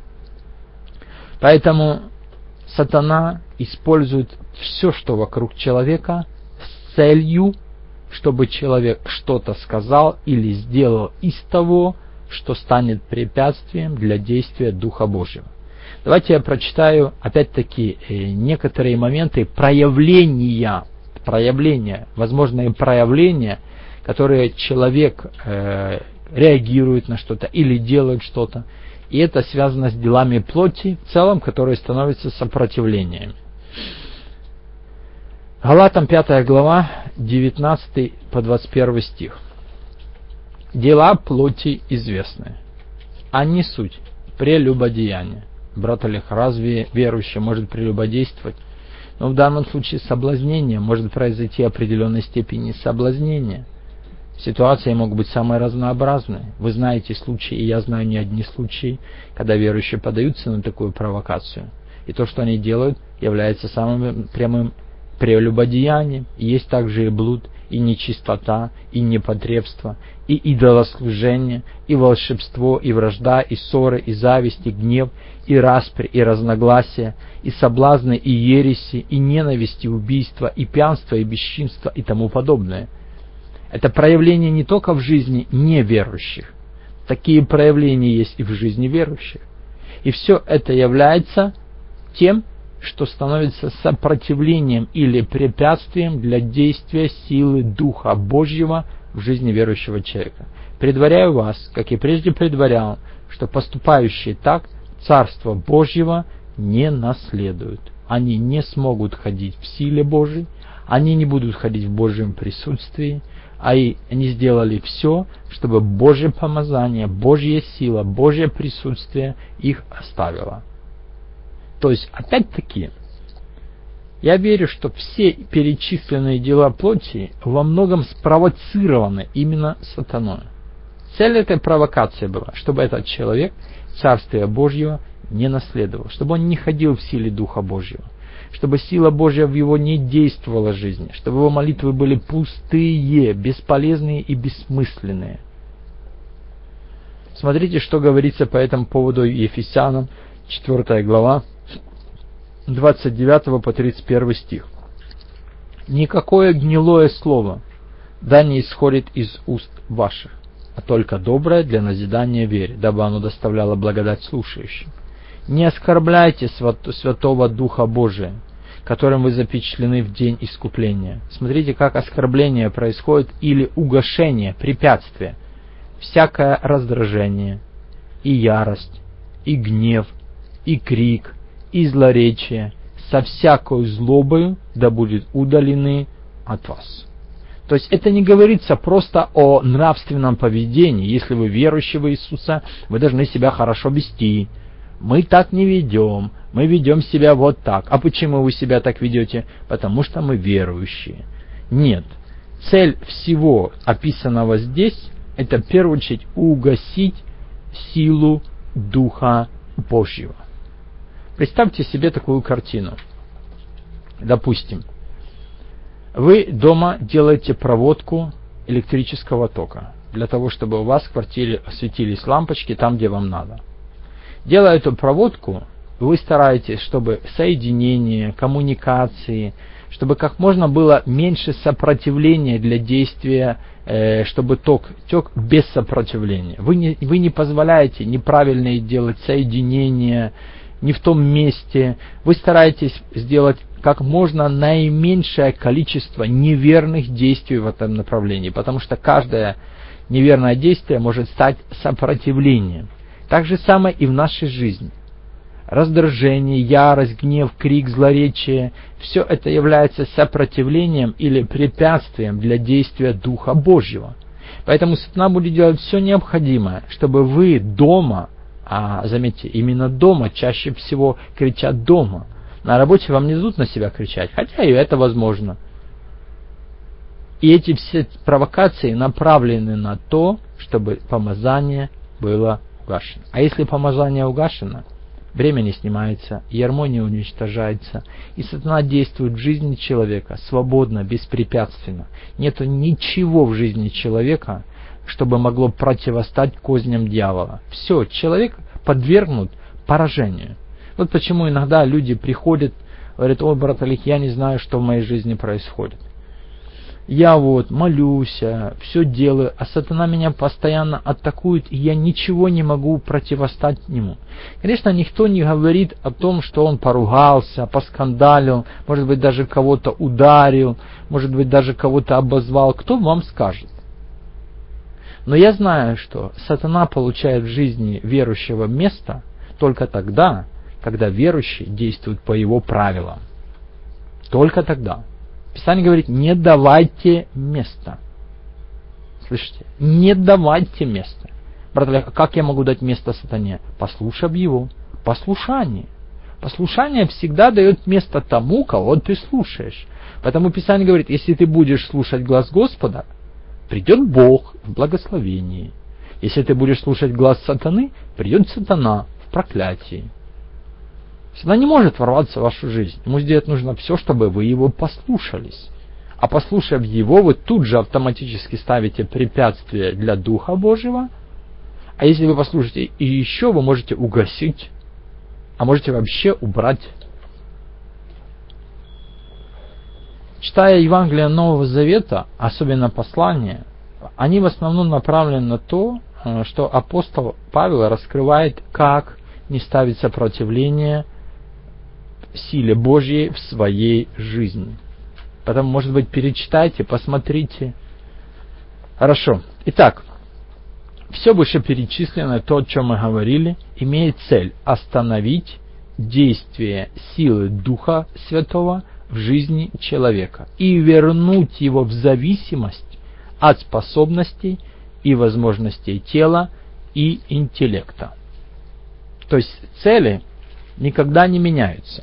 Поэтому сатана использует все, что вокруг человека, с целью, чтобы человек что-то сказал или сделал из того, что станет препятствием для действия Духа Божьего. Давайте я прочитаю, опять-таки, некоторые моменты проявления, проявления, возможные проявления, которые человек э, реагирует на что-то или делает что-то. И это связано с делами плоти в целом, которые становятся сопротивлением. Галатам пятая глава, девятнадцатый по двадцать первый стих. «Дела плоти известны. Они суть прелюбодеяния». Брат Олег, разве верующий может прелюбодействовать? Но в данном случае соблазнение может произойти определенной степени соблазнения. Ситуации могут быть самые разнообразные. Вы знаете случаи, и я знаю не одни случаи, когда верующие поддаются на такую провокацию. И то, что они делают, является самым прямым прелюбодеянием. Есть также и блуд, и нечистота, и непотребство, и идолослужение, и волшебство, и вражда, и ссоры, и зависть, и гнев, и распри, и разногласия, и соблазны, и ереси, и ненависть, и убийство, и пьянство, и бесчинство, и тому подобное. Это проявление не только в жизни неверующих. Такие проявления есть и в жизни верующих. И все это является тем, что становится сопротивлением или препятствием для действия силы Духа Божьего в жизни верующего человека. Предваряю вас, как и прежде предварял, что поступающие так Царство Божьего не наследуют. Они не смогут ходить в силе Божьей, они не будут ходить в Божьем присутствии, а и они сделали все, чтобы Божье помазание, Божья сила, Божье присутствие их оставило. То есть, опять-таки, я верю, что все перечисленные дела плоти во многом спровоцированы именно сатаной. Цель этой провокации была, чтобы этот человек Царствия Божьего не наследовал, чтобы он не ходил в силе Духа Божьего, чтобы сила Божья в его не действовала в жизни, чтобы его молитвы были пустые, бесполезные и бессмысленные. Смотрите, что говорится по этому поводу Ефесянам, четвёртая глава, двадцать девятый по тридцать первый стих. «Никакое гнилое слово да не исходит из уст ваших, а только доброе для назидания вере, дабы оно доставляло благодать слушающим. Не оскорбляйте Святого Духа Божия, которым вы запечатлены в день искупления». Смотрите, как оскорбление происходит или угошение, препятствие. Всякое раздражение, и ярость, и гнев, и крик, и злоречие, со всякою злобою да будет удалены от вас. То есть это не говорится просто о нравственном поведении. Если вы верующий в Иисуса, вы должны себя хорошо вести. Мы так не ведем, мы ведем себя вот так. А почему вы себя так ведете? Потому что мы верующие. Нет. Цель всего описанного здесь, это в первую очередь угасить силу Духа Божьего. Представьте себе такую картину. Допустим, вы дома делаете проводку электрического тока, для того, чтобы у вас в квартире осветились лампочки там, где вам надо. Делая эту проводку, вы стараетесь, чтобы соединение, коммуникации, чтобы как можно было меньше сопротивления для действия, э, чтобы ток тек без сопротивления. Вы не, вы не позволяете неправильно делать соединения, не в том месте. Вы стараетесь сделать как можно наименьшее количество неверных действий в этом направлении, потому что каждое неверное действие может стать сопротивлением. Так же самое и в нашей жизни. Раздражение, ярость, гнев, крик, злоречие – все это является сопротивлением или препятствием для действия Духа Божьего. Поэтому сатана будет делать все необходимое, чтобы вы дома, а заметьте, именно дома, чаще всего кричат дома. На работе вам не дадут на себя кричать, хотя и это возможно. И эти все провокации направлены на то, чтобы помазание было угашено. А если помазание угашено, бремя не снимается, ярмо не уничтожается, и сатана действует в жизни человека свободно, беспрепятственно. Нету ничего в жизни человека, чтобы могло противостать козням дьявола. Все, человек подвергнут поражению. Вот почему иногда люди приходят, говорят: ой, брат Олег, я не знаю, что в моей жизни происходит. Я вот молюсь, все делаю, а сатана меня постоянно атакует, и я ничего не могу противостать нему. Конечно, никто не говорит о том, что он поругался, поскандалил, может быть, даже кого-то ударил, может быть, даже кого-то обозвал. Кто вам скажет? Но я знаю, что сатана получает в жизни верующего место только тогда, когда верующий действует по его правилам. Только тогда. Писание говорит: не давайте места. Слышите? Не давайте места. Брат Олег, как я могу дать место сатане? Послушав его. Послушание. Послушание всегда дает место тому, кого ты слушаешь. Поэтому Писание говорит: если ты будешь слушать глаз Господа, придет Бог в благословении. Если ты будешь слушать глаз сатаны, придет сатана в проклятии. Сатана не может ворваться в вашу жизнь. Ему сделать нужно все, чтобы вы его послушались. А послушав его, вы тут же автоматически ставите препятствие для Духа Божьего. А если вы послушаете и еще, вы можете угасить, а можете вообще убрать. Читая Евангелие Нового Завета, особенно послания, они в основном направлены на то, что апостол Павел раскрывает, как не ставить сопротивление силе Божьей в своей жизни. Поэтому, может быть, перечитайте, посмотрите. Хорошо. Итак, все вышеперечисленное, то, о чем мы говорили, имеет цель остановить действие силы Духа Святого в жизни человека и вернуть его в зависимость от способностей и возможностей тела и интеллекта. То есть цели никогда не меняются.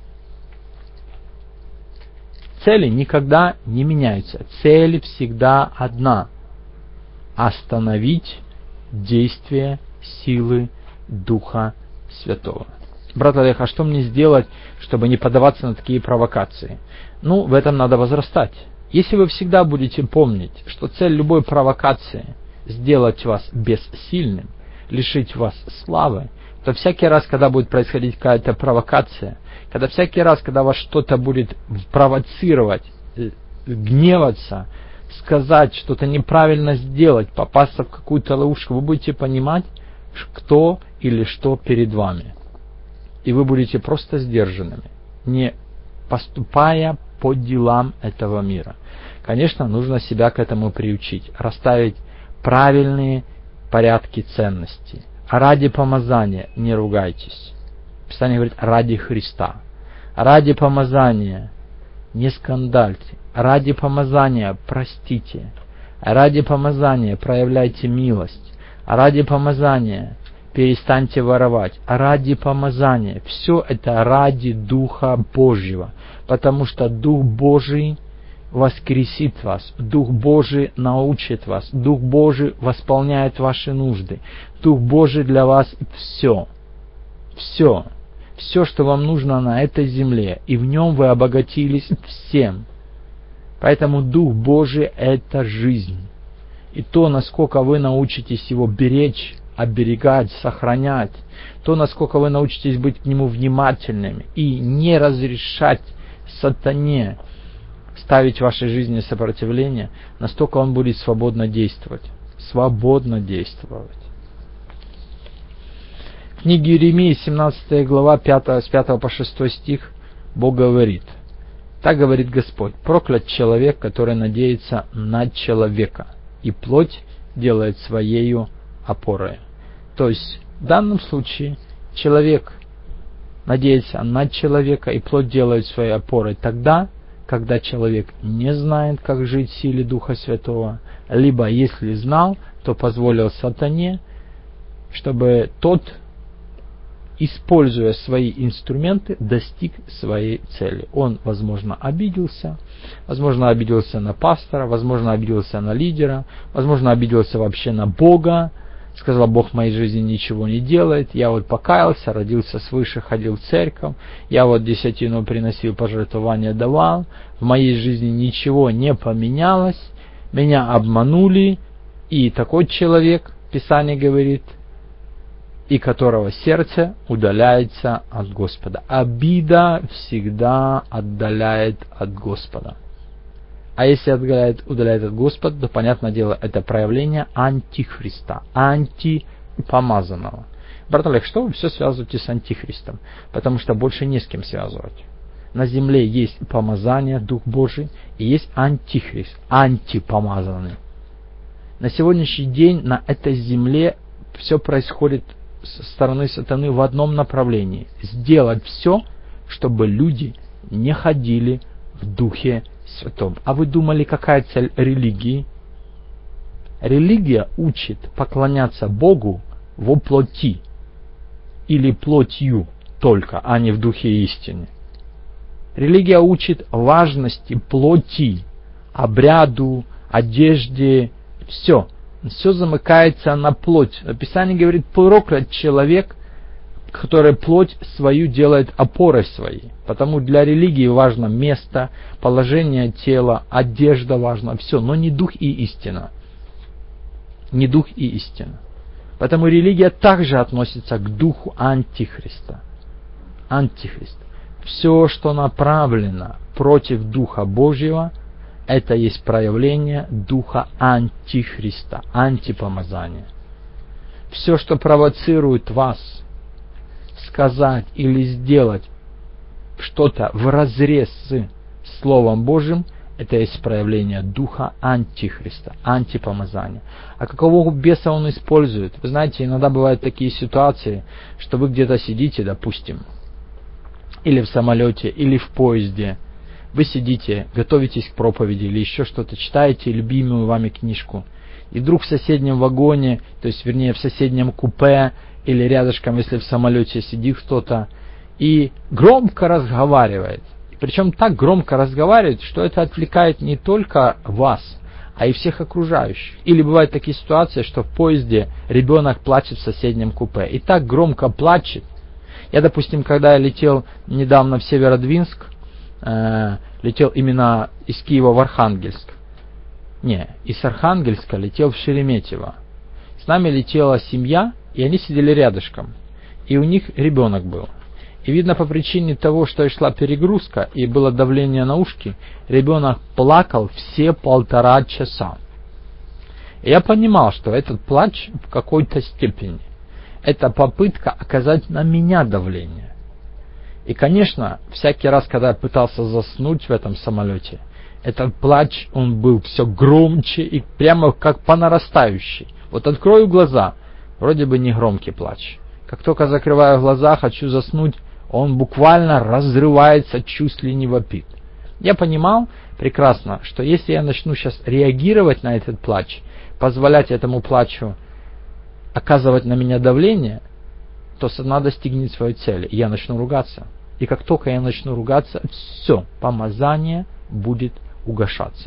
Цели никогда не меняются. Цель всегда одна – остановить действие силы Духа Святого. Брат Олег, а что мне сделать, чтобы не поддаваться на такие провокации? Ну, в этом надо возрастать. Если вы всегда будете помнить, что цель любой провокации – сделать вас бессильным, лишить вас славы, то всякий раз, когда будет происходить какая-то провокация, когда всякий раз, когда вас что-то будет провоцировать, гневаться, сказать, что-то неправильно сделать, попасться в какую-то ловушку, вы будете понимать, кто или что перед вами. И вы будете просто сдержанными, не поступая по делам этого мира. Конечно, нужно себя к этому приучить, расставить правильные порядки ценностей. Ради помазания не ругайтесь. Писание говорит, ради Христа. Ради помазания не скандальте. Ради помазания простите. Ради помазания проявляйте милость. Ради помазания перестаньте воровать. Ради помазания. Все это ради Духа Божьего. Потому что Дух Божий воскресит вас. Дух Божий научит вас. Дух Божий восполняет ваши нужды. Дух Божий для вас все. Все. Все, что вам нужно на этой земле. И в нем вы обогатились всем. Поэтому Дух Божий – это жизнь. И то, насколько вы научитесь его беречь, оберегать, сохранять, то, насколько вы научитесь быть к нему внимательными и не разрешать сатане ставить в вашей жизни сопротивление, настолько он будет свободно действовать. Свободно действовать. В книге Иеремии, семнадцатая глава, пятого, с пятого по шестой стих, Бог говорит: «Так говорит Господь, проклят человек, который надеется на человека, и плоть делает своею опорой». То есть, в данном случае, человек надеется на человека, и плоть делает своей опорой тогда, когда человек не знает, как жить в силе Духа Святого, либо, если знал, то позволил сатане, чтобы тот, используя свои инструменты, достиг своей цели. Он, возможно, обиделся, возможно, обиделся на пастора, возможно, обиделся на лидера, возможно, обиделся вообще на Бога, сказал: Бог в моей жизни ничего не делает, я вот покаялся, родился свыше, ходил в церковь, я вот десятину приносил, пожертвования давал, в моей жизни ничего не поменялось, меня обманули, и такой человек, Писание говорит, и которого сердце удаляется от Господа. Обида всегда отдаляет от Господа. А если отдаляет, удаляет от Господа, то, понятное дело, это проявление антихриста, антипомазанного. Брат Олег, что вы все связываете с антихристом? Потому что больше не с кем связывать. На земле есть помазание, Дух Божий, и есть антихрист, антипомазанный. На сегодняшний день на этой земле все происходит со стороны сатаны в одном направлении. Сделать все, чтобы люди не ходили в Духе Святом. А вы думали, какая цель религии? Религия учит поклоняться Богу во плоти или плотью только, а не в Духе истины. Религия учит важности плоти, обряду, одежде, все. Все замыкается на плоть. Писание говорит: проклят человек, которое плоть свою делает опорой своей. Потому для религии важно место, положение тела, одежда важна, все, но не дух и истина. Не дух и истина. Поэтому религия также относится к духу Антихриста. Антихрист. Все, что направлено против Духа Божьего, это есть проявление Духа Антихриста, антипомазания. Все, что провоцирует вас сказать или сделать что-то вразрез с Словом Божьим, это есть проявление Духа Антихриста, антипомазания. А какого беса он использует? Вы знаете, иногда бывают такие ситуации, что вы где-то сидите, допустим, или в самолете, или в поезде. Вы сидите, готовитесь к проповеди, или еще что-то, читаете любимую вами книжку. И вдруг в соседнем вагоне, то есть, вернее, в соседнем купе, или рядышком, если в самолете сидит кто-то, и громко разговаривает. Причем так громко разговаривает, что это отвлекает не только вас, а и всех окружающих. Или бывают такие ситуации, что в поезде ребенок плачет в соседнем купе. И так громко плачет. Я, допустим, когда я летел недавно в Северодвинск, э, летел именно из Киева в Архангельск. Не, из Архангельска летел в Шереметьево. С нами летела семья, и они сидели рядышком. И у них ребенок был. И видно, по причине того, что шла перегрузка и было давление на ушки, ребенок плакал все полтора часа. И я понимал, что этот плач в какой-то степени это попытка оказать на меня давление. И, конечно, всякий раз, когда я пытался заснуть в этом самолете, этот плач, он был все громче и прямо как по нарастающей. Вот открою глаза, вроде бы не громкий плач. Как только закрываю глаза, хочу заснуть, он буквально разрывается, чуть ли не вопит. Я понимал прекрасно, что если я начну сейчас реагировать на этот плач, позволять этому плачу оказывать на меня давление, то она достигнет своей цели, и я начну ругаться. И как только я начну ругаться, все, помазание будет угашаться.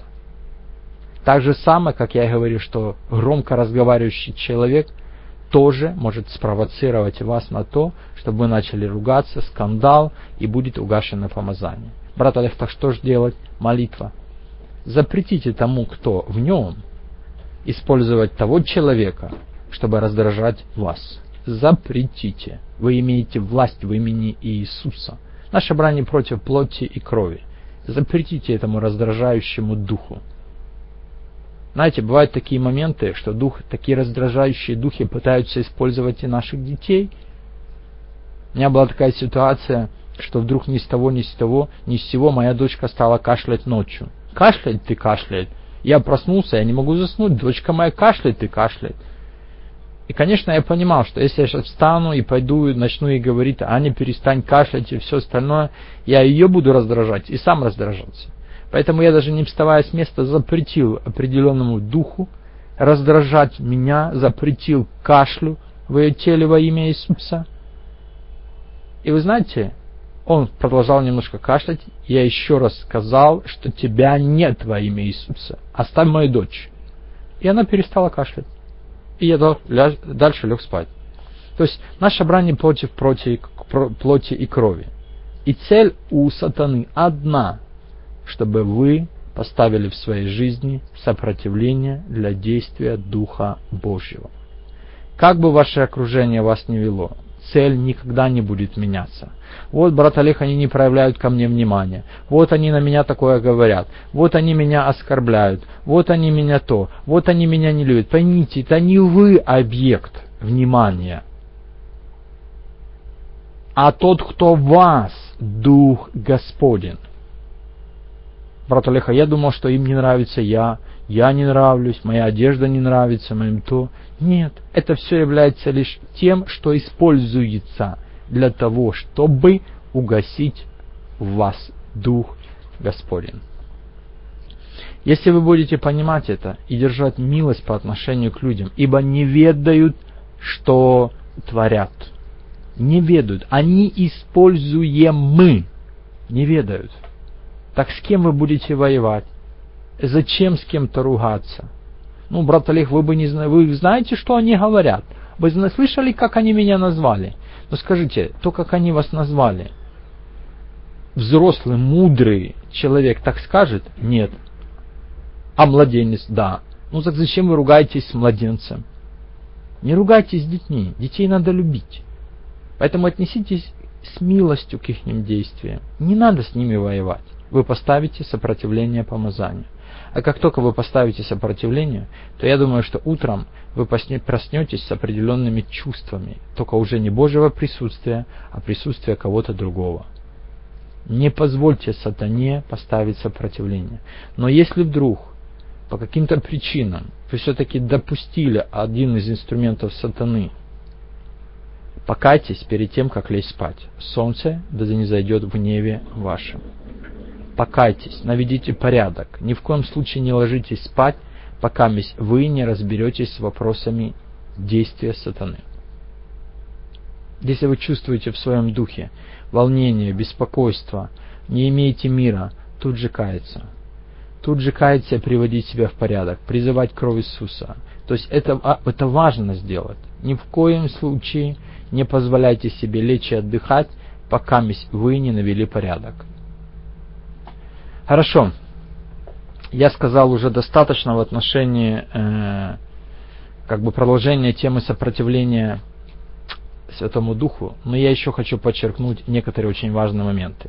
Так же самое, как я говорю, что громко разговаривающий человек тоже может спровоцировать вас на то, чтобы вы начали ругаться, скандал, и будет угашено помазание. Брат Олег, так что же делать? Молитва. Запретите тому, кто в нем, использовать того человека, чтобы раздражать вас. Запретите. Вы имеете власть в имени Иисуса. Наше брань против плоти и крови. Запретите этому раздражающему духу. Знаете, бывают такие моменты, что дух, такие раздражающие духи пытаются использовать и наших детей. У меня была такая ситуация, что вдруг ни с того, ни с того, ни с сего моя дочка стала кашлять ночью. Кашляет ты, кашляет. Я проснулся, я не могу заснуть, дочка моя кашляет и кашляет. И, конечно, я понимал, что если я сейчас встану и пойду, и начну ей говорить, Аня, перестань кашлять и все остальное, я ее буду раздражать и сам раздражаться. Поэтому я даже не вставая с места запретил определенному духу раздражать меня, запретил кашлю в ее теле во имя Иисуса. И вы знаете, он продолжал немножко кашлять, я еще раз сказал, что тебя нет во имя Иисуса, оставь мою дочь. И она перестала кашлять. И я дальше лег спать. То есть наша брань против плоти и крови. И цель у сатаны одна, чтобы вы поставили в своей жизни сопротивление для действия Духа Божьего. Как бы ваше окружение вас не вело, цель никогда не будет меняться. Вот, брат Олег, они не проявляют ко мне внимания. Вот они на меня такое говорят. Вот они меня оскорбляют. Вот они меня то. Вот они меня не любят. Поймите, это не вы объект внимания, а тот, кто в вас, Дух Господень. Брат Олег, я думал, что им не нравится я, я не нравлюсь, моя одежда не нравится, моим то. Нет, это все является лишь тем, что используется для того, чтобы угасить в вас Дух Господень. Если вы будете понимать это и держать милость по отношению к людям, ибо не ведают, что творят. Не ведают. Они используемы. Не ведают. Так с кем вы будете воевать? Зачем с кем-то ругаться? Ну, брат Олег, вы бы не знали, вы знаете, что они говорят? Вы слышали, как они меня назвали? Но скажите, то, как они вас назвали, взрослый, мудрый человек так скажет? Нет. А младенец? Да. Ну так зачем вы ругаетесь с младенцем? Не ругайтесь с детьми. Детей надо любить. Поэтому отнеситесь с милостью к их действиям. Не надо с ними воевать. Вы поставите сопротивление помазанию. А как только вы поставите сопротивление, то я думаю, что утром вы проснетесь с определенными чувствами, только уже не Божьего присутствия, а присутствия кого-то другого. Не позвольте сатане поставить сопротивление. Но если вдруг по каким-то причинам вы все-таки допустили один из инструментов сатаны, покайтесь перед тем, как лечь спать. Солнце да не зайдет в гневе вашем. Покайтесь, наведите порядок. Ни в коем случае не ложитесь спать, пока вы не разберетесь с вопросами действия сатаны. Если вы чувствуете в своем духе волнение, беспокойство, не имеете мира, тут же каяться. Тут же каяться и приводить себя в порядок, призывать кровь Иисуса. То есть это, это важно сделать. Ни в коем случае не позволяйте себе лечь и отдыхать, пока вы не навели порядок. Хорошо. Я сказал уже достаточно в отношении э, как бы продолжения темы сопротивления Святому Духу, но я еще хочу подчеркнуть некоторые очень важные моменты.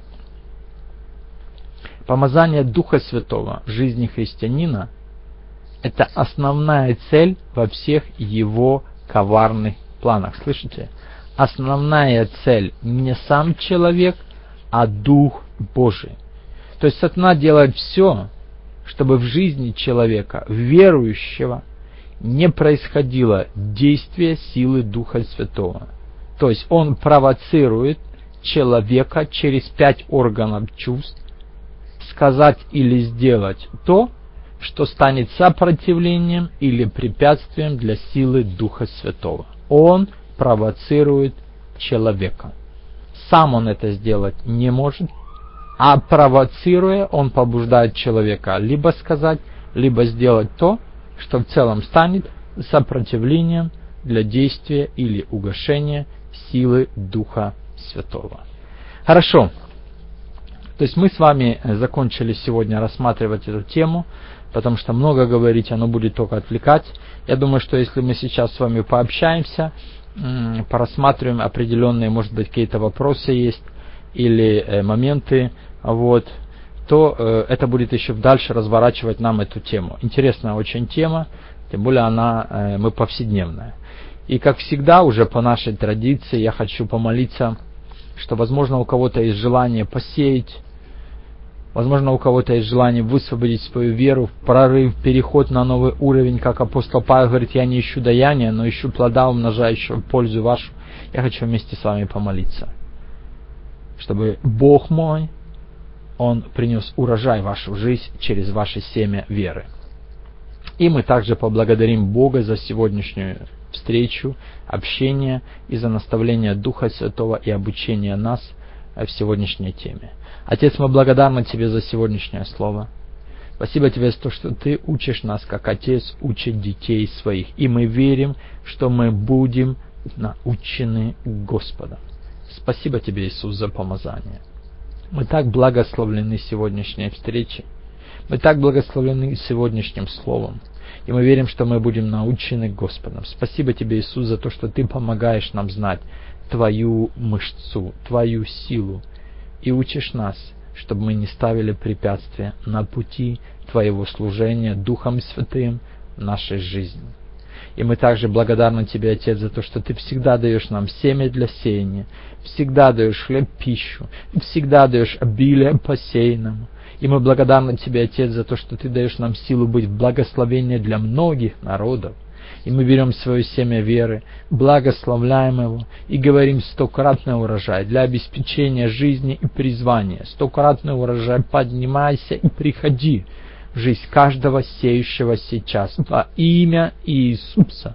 Помазание Духа Святого в жизни христианина – это основная цель во всех его коварных планах. Слышите? Основная цель не сам человек, а Дух Божий. То есть сатана делает все, чтобы в жизни человека, верующего, не происходило действие силы Духа Святого. То есть он провоцирует человека через пять органов чувств сказать или сделать то, что станет сопротивлением или препятствием для силы Духа Святого. Он провоцирует человека. Сам он это сделать не может, а провоцируя, он побуждает человека либо сказать, либо сделать то, что в целом станет сопротивлением для действия или угошения силы Духа Святого. Хорошо. То есть мы с вами закончили сегодня рассматривать эту тему, потому что много говорить, оно будет только отвлекать. Я думаю, что если мы сейчас с вами пообщаемся, порассматриваем определенные, может быть, какие-то вопросы есть, или моменты, вот, то э, это будет еще дальше разворачивать нам эту тему. Интересная очень тема, тем более она э, мы повседневная. И как всегда, уже по нашей традиции, я хочу помолиться, что, возможно, у кого-то есть желание посеять, возможно, у кого-то есть желание высвободить свою веру в прорыв, переход на новый уровень, как апостол Павел говорит: я не ищу даяния, но ищу плода, умножающего пользу вашу. Я хочу вместе с вами помолиться, чтобы Бог мой, Он принес урожай в вашу жизнь через ваше семя веры. И мы также поблагодарим Бога за сегодняшнюю встречу, общение и за наставление Духа Святого и обучение нас в сегодняшней теме. Отец, мы благодарны Тебе за сегодняшнее слово. Спасибо Тебе за то, что Ты учишь нас, как Отец учит детей своих. И мы верим, что мы будем научены Господом. Спасибо Тебе, Иисус, за помазание. Мы так благословлены сегодняшней встречей. Мы так благословлены сегодняшним словом. И мы верим, что мы будем научены Господом. Спасибо Тебе, Иисус, за то, что Ты помогаешь нам знать Твою мышцу, Твою силу. И учишь нас, чтобы мы не ставили препятствия на пути Твоего служения Духом Святым в нашей жизни. И мы также благодарны Тебе, Отец, за то, что Ты всегда даешь нам семя для сеяния, всегда даешь хлеб пищу, всегда даешь обилие посеянному. И мы благодарны Тебе, Отец, за то, что Ты даешь нам силу быть в благословении для многих народов. И мы берем свое семя веры, благословляем его и говорим: стократный урожай для обеспечения жизни и призвания. Стократный урожай, поднимайся и приходи в жизнь каждого сеющего сейчас во имя Иисуса.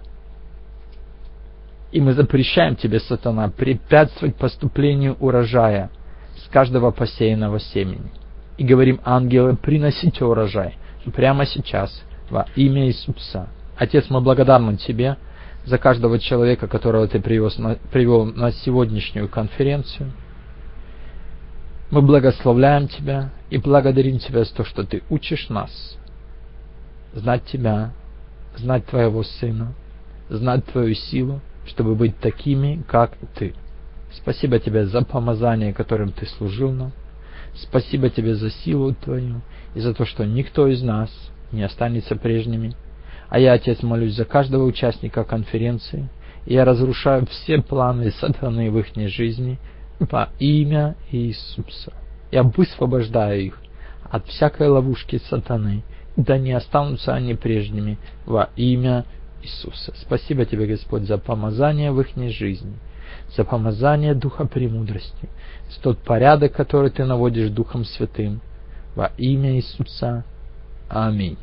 И мы запрещаем Тебе, сатана, препятствовать поступлению урожая с каждого посеянного семени. И говорим: ангелы, приносите урожай прямо сейчас во имя Иисуса. Отец, мы благодарны Тебе за каждого человека, которого Ты привез на, привел на сегодняшнюю конференцию. Мы благословляем Тебя и благодарим Тебя за то, что Ты учишь нас знать Тебя, знать Твоего Сына, знать Твою силу, чтобы быть такими, как Ты. Спасибо Тебе за помазание, которым Ты служил нам. Спасибо Тебе за силу Твою и за то, что никто из нас не останется прежними. А я, Отец, молюсь за каждого участника конференции, и я разрушаю все планы сатаны в их жизни во имя Иисуса. Я высвобождаю их от всякой ловушки сатаны, да не останутся они прежними во имя Иисуса. Спасибо Тебе, Господь, за помазание в их жизни, за помазание Духа премудрости, за тот порядок, который Ты наводишь Духом Святым. Во имя Иисуса. Аминь.